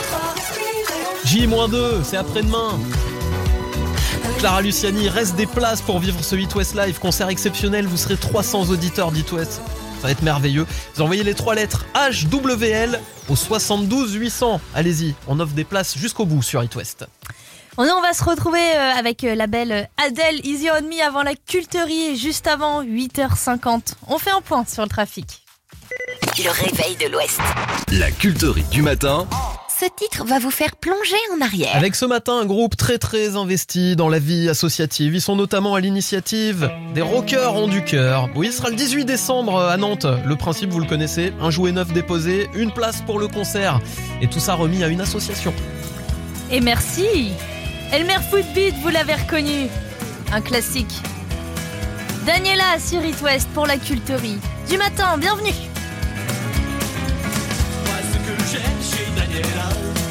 J deux, c'est après-demain. Clara Luciani, reste des places pour vivre ce It West Live, concert exceptionnel, vous serez trois cents auditeurs d'It West. Ça va être merveilleux. Vous envoyez les trois lettres H W L au soixante-douze huit cents. Allez-y, on offre des places jusqu'au bout sur It West. On va se retrouver avec la belle Adèle, Easy on Me avant la culterie et juste avant huit heures cinquante. On fait un point sur le trafic. Le réveil de l'Ouest. La culterie du matin. Ce titre va vous faire plonger en arrière. Avec ce matin un groupe très très investi dans la vie associative. Ils sont notamment à l'initiative des Rockers ont du cœur. Oui, il sera le dix-huit décembre à Nantes. Le principe, vous le connaissez, un jouet neuf déposé, une place pour le concert. Et tout ça remis à une association. Et merci Elmer Footbeat, vous l'avez reconnu. Un classique. Daniela sur It West pour la culterie. Du matin, bienvenue. Moi, ce que j'aime chez Daniela,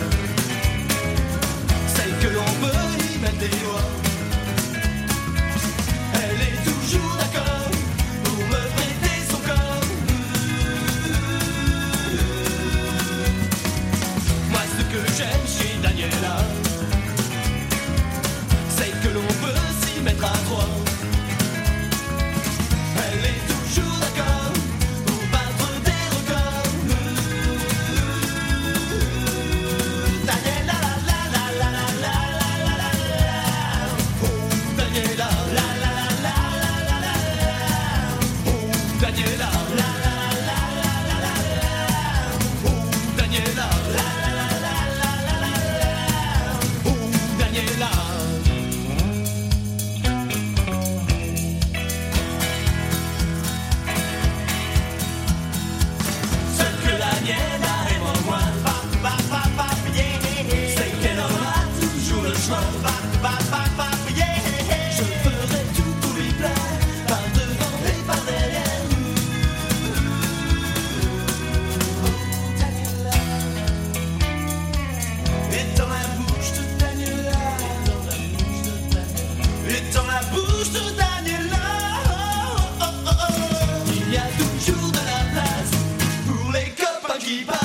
c'est que l'on peut y mettre des doigts. Elle est toujours d'accord pour me prêter son corps. Moi, ce que j'aime chez Daniela, c'est que l'on peut s'y mettre à trois. Elle est toujours d'accord pour battre des records. Daniela, la la la la la la la la. touche de Daniela. Oh, oh, oh, oh. Il y a toujours de la place pour les copains qui passent.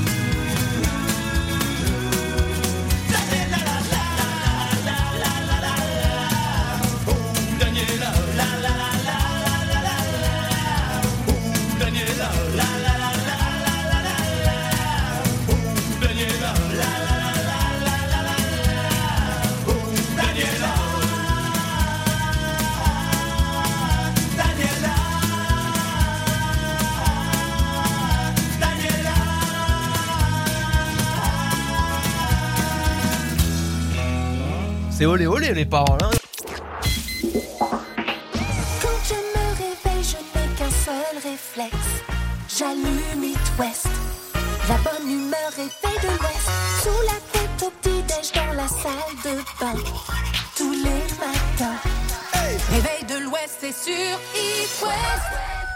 Daniela, la, la, la, la, la, la, la. Oh, Daniela, la, la, la, la, la, la, la. Oh, Daniela, la, la, la, la, la, la, la. Oh, Daniela, la, la, la, la, la, la, la. Oh, Daniela. Daniela. Daniela. C'est olé olé les paroles. Hein. Quand je me réveille, je n'ai qu'un seul réflexe. J'allume It West. La bonne humeur réveille de l'Ouest. Sous la tête au petit-déj dans la salle de bain. Tous les matins. Réveil de l'Ouest, c'est sur It West.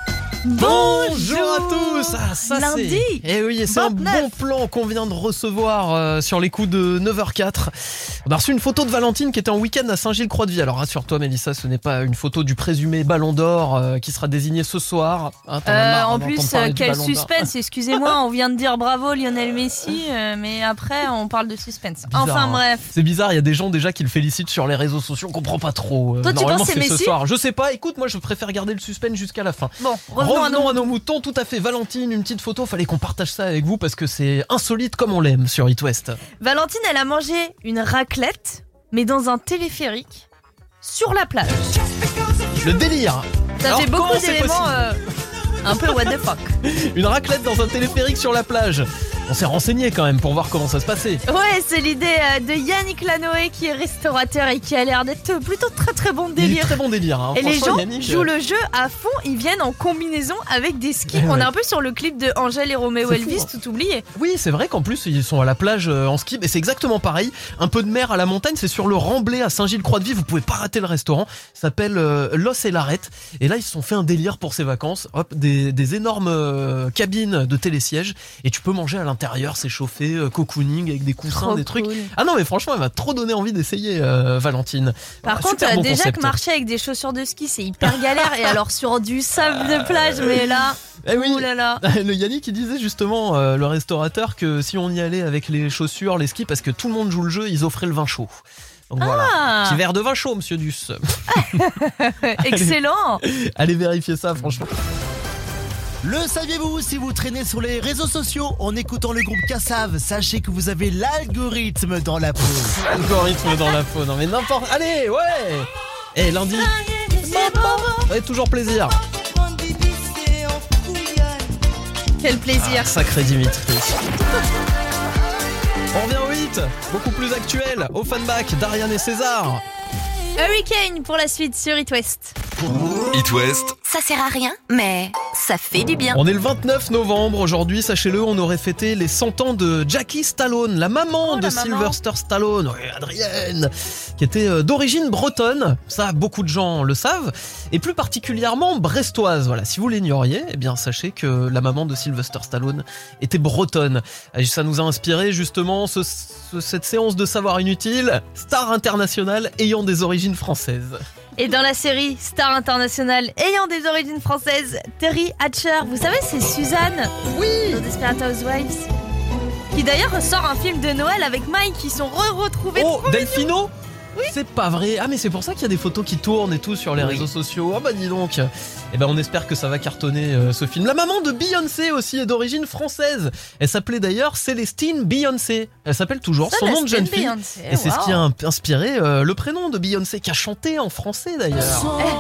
Bonjour à tous. Ah, ça Lundi. c'est. Eh oui, et c'est un bon plan qu'on vient de recevoir euh, sur les coups de neuf heures quatre. On a reçu une photo de Valentine qui était en week-end à Saint-Gilles-Croix-de-Vie. Alors rassure-toi Mélissa, ce n'est pas une photo du présumé Ballon d'Or euh, qui sera désigné ce soir. Hein, t'en as Euh, marre en d'entendre plus, parler euh, du quel Ballon d'Or. suspense, excusez-moi, on vient de dire bravo Lionel Messi, euh, mais après on parle de suspense. Bizarre, Enfin hein. bref. C'est bizarre, il y a des gens déjà qui le félicitent sur les réseaux sociaux, on comprend pas trop. Euh, Toi, tu normalement, penses que c'est c'est ce Messi soir. Je sais pas, écoute, moi je préfère garder le suspense jusqu'à la fin. Bon, revenons, à nos... à nos moutons, tout à fait. Valentine, une petite photo, fallait qu'on partage ça avec vous parce que c'est insolite comme on l'aime sur It West. Valentine, elle a mangé une raclette, mais dans un téléphérique, sur la plage. Le délire. Ça Alors, fait beaucoup comment c'est d'éléments possible euh, un peu what the fuck. Une raclette dans un téléphérique sur la plage. On s'est renseigné quand même pour voir comment ça se passait. Ouais, c'est l'idée euh, de Yannick Lanoé qui est restaurateur et qui a l'air d'être plutôt très très bon Il est délire. très bon délire. Hein. Et les Franchement, gens Yannick, jouent euh, le jeu à fond, ils viennent en combinaison avec des skis. Eh On ouais. est un peu sur le clip de Angèle et Roméo C'est Elvis, fou, hein. tout oublié. Oui, c'est vrai qu'en plus ils sont à la plage euh, en ski, et c'est exactement pareil. Un peu de mer à la montagne, c'est sur le Remblai à Saint-Gilles-Croix-de-Vie. Vous pouvez pas rater le restaurant. Ça s'appelle euh, L'Os et l'Arête. Et là ils se sont fait un délire pour ces vacances. Hop, des, des énormes euh, cabines de télésièges et tu peux manger à l'intérieur, c'est chauffé, euh, cocooning avec des coussins, Trop des trucs. cool. Ah non mais franchement, elle m'a trop donné envie d'essayer, euh, Valentine. Par Ah, contre, super euh, bon déjà concept. que marcher avec des chaussures de ski, c'est hyper galère. Et alors sur du sable de plage, mais là, Eh oui. ouh là là. Le Yannick il disait justement, euh, le restaurateur, que si on y allait avec les chaussures, les skis, parce que tout le monde joue le jeu, ils offraient le vin chaud. Donc Ah. voilà, petit verre de vin chaud, monsieur Duss. Excellent. Allez vérifier ça, franchement. Le saviez-vous, si vous traînez sur les réseaux sociaux en écoutant le groupe Kassav, sachez que vous avez l'algorithme dans la peau. Algorithme dans la peau, non mais n'importe. Allez, ouais. Et lundi, ouais, toujours plaisir. Quel plaisir. Ah, sacré Dimitri. On revient au hit, beaucoup plus actuel. Offenbach, Darian et César. Hurricane pour la suite sur It West. It West, Ça sert à rien, mais ça fait du bien. On est le vingt-neuf novembre, aujourd'hui, sachez-le, on aurait fêté les cent ans de Jackie Stallone, la maman Oh, de la maman. Sylvester Stallone, ouais, Adrienne, qui était euh, d'origine bretonne, ça beaucoup de gens le savent, et plus particulièrement brestoise. Voilà, si vous l'ignoriez, eh bien sachez que la maman de Sylvester Stallone était bretonne. Et ça nous a inspiré justement ce- ce- cette séance de savoir inutile, star internationale ayant des origines françaises. Et dans la série Star International ayant des origines françaises, Terry Hatcher, vous savez, c'est Suzanne. Oui. Dans Desperate Housewives. Qui d'ailleurs sort un film de Noël avec Mike qui sont re-retrouvés. Oh, trop Delphino? C'est pas vrai. Ah mais c'est pour ça qu'il y a des photos qui tournent et tout sur les Oui. réseaux sociaux. Ah bah dis donc. Et ben on espère que ça va cartonner euh, ce film. La maman de Beyoncé aussi est d'origine française. Elle s'appelait d'ailleurs Célestine Beyoncé. Elle s'appelle toujours son nom de jeune fille. Beyoncé, Et c'est ce wow. qui a in- inspiré euh, le prénom de Beyoncé, qui a chanté en français d'ailleurs.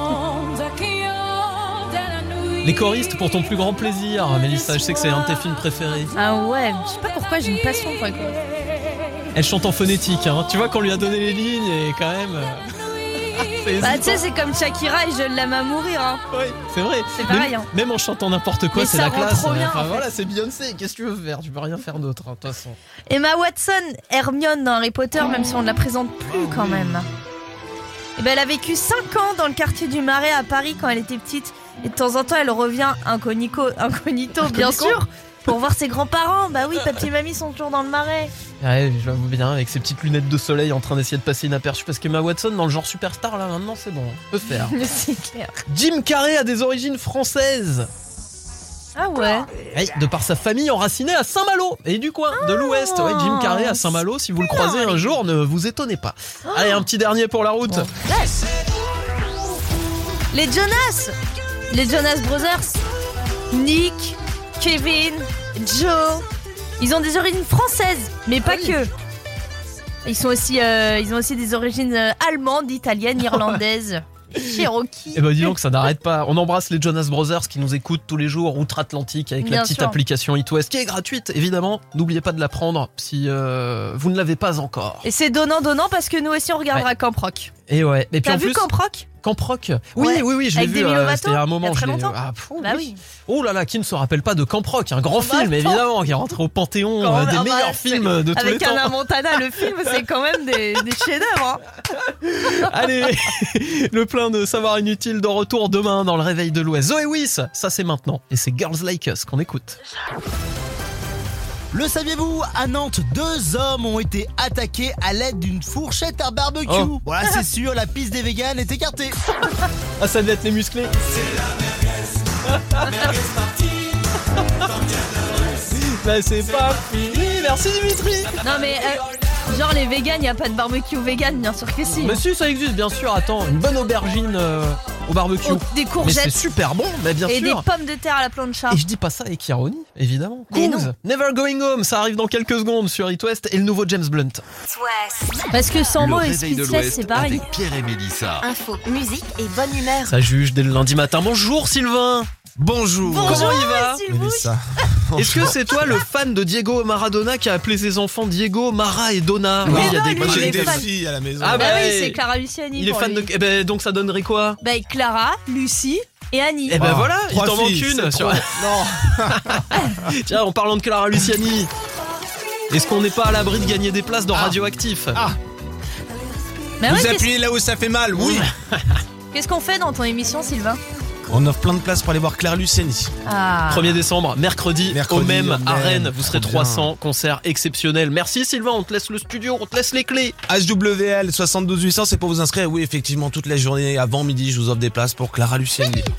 Les choristes pour ton plus grand plaisir. Mélissa, je sais que c'est un de tes films préférés. Ah ouais, je sais pas pourquoi j'ai une passion pour les choristes. Elle chante en phonétique, hein. Tu vois qu'on lui a donné les lignes et quand même. euh, c'est Bah tu sais, hésitant. c'est comme Shakira et je l'aime à mourir. Hein. Oui, c'est vrai. C'est pareil, Même, hein. même en chantant n'importe quoi, Mais c'est ça la rend classe. trop bien, Enfin en fait. voilà, c'est Beyoncé. Qu'est-ce que tu veux faire? Tu peux rien faire d'autre, hein, de toute façon. Emma Watson, Hermione dans Harry Potter, même si on ne la présente plus quand même. Et ben elle a vécu cinq ans dans le quartier du Marais à Paris quand elle était petite. Et de temps en temps, elle revient incognito, incognito bien Incognito sûr, pour voir ses grands-parents. Bah oui, papy et mamie sont toujours dans le Marais. Ouais, je l'avoue bien, avec ses petites lunettes de soleil en train d'essayer de passer inaperçu parce que Emma Watson dans le genre superstar là maintenant c'est bon, on peut faire. C'est clair. Jim Carrey a des origines françaises. Ah ouais. Ouais, de par sa famille enracinée à Saint-Malo et du coin de l'Ouest. Ouais, Jim Carrey à Saint-Malo, si vous le croisez un jour, ne vous étonnez pas. Allez, un petit dernier pour la route. Les Jonas Les Jonas Brothers, Nick, Kevin, Joe, ils ont des origines françaises, mais pas que. Ils sont aussi, euh, ils ont aussi des origines euh, allemandes, italiennes, irlandaises, Cherokee. Eh ben dis donc, ça n'arrête pas. On embrasse les Jonas Brothers qui nous écoutent tous les jours outre-Atlantique avec Bien la petite sûr. application It West qui est gratuite, évidemment. N'oubliez pas de la prendre si euh, vous ne l'avez pas encore. Et c'est donnant-donnant parce que nous aussi on regardera Ouais. Camp Rock. Et ouais. Et puis T'as en vu plus, Camp Rock Camp Rock. Oui, Ouais. oui, oui, je l'ai Avec vu. Demi euh, Lovato, C'était un moment. il y a très je l'ai- longtemps. Ah, pff, Bah oui. Oh là là, qui ne se rappelle pas de Camp Rock, un grand Bah, film évidemment qui est rentré au panthéon Quand euh, même, des ah bah, meilleurs c'est- films de tous les Avec temps. Anna Montana, le film, c'est quand même des, des chefs-d'œuvre. Hein. Allez, le plein de savoir inutile de retour demain dans le réveil de l'Ouest. Zoé Wiss, ça c'est maintenant. Et c'est Girls Like Us qu'on écoute. Le saviez-vous? À Nantes, deux hommes ont été attaqués à l'aide d'une fourchette à barbecue. Oh. Voilà, c'est sûr, la piste des véganes est écartée. Ah, ça devait être les musclés. Bah c'est pas fini, merci Dimitri. Non mais euh, genre les véganes, y a pas de barbecue vegan, bien sûr que si. Mais si, ça existe bien sûr. Attends, une bonne aubergine euh, au barbecue. Oh, des courgettes. Mais c'est super bon, mais bien Et sûr. des pommes de terre à la plancha. Et je dis pas ça avec ironie, évidemment. Mais Coombs, non. Never Going Home, ça arrive dans quelques secondes sur It West et le nouveau James Blunt. Parce que sans Le mots et réveil de speechless, l'Ouest c'est pareil. avec Pierre et Mélissa. Info, musique et bonne humeur. Ça juge dès le lundi matin. Bonjour Sylvain. Bonjour. Comment il va Mélissa. Est-ce que c'est toi le fan de Diego Maradona qui a appelé ses enfants Diego, Mara et Donna? Oui, il y a non, des lui, Moi il j'ai est des fan. filles à la maison. Ah Bah bah oui, ouais. c'est Clara Luciani. Il est pour fan lui. de. Eh ben donc ça donnerait quoi? Bah Clara, Lucie et Annie. Eh ben Oh, voilà, il trois t'en manque filles, une. c'est Sur... trop. Non. Tiens, en parlant de Clara Luciani, est-ce qu'on n'est pas à l'abri de gagner des places dans Ah. Radioactif? Ah, Bah ouais, vous qu'est-ce- appuyez là où ça fait mal, oui. Qu'est-ce qu'on fait dans ton émission, Sylvain? On offre plein de places pour aller voir Claire Luciani. Ah. premier décembre, mercredi, Mercredi, au même au à même. Rennes. Vous serez Trop trois bien. cents, concert exceptionnel. Merci Sylvain, on te laisse le studio, on te laisse les clés. H W L soixante-douze huit cents, c'est pour vous inscrire. Oui, effectivement, toute la journée avant midi, je vous offre des places pour Clara Luciani.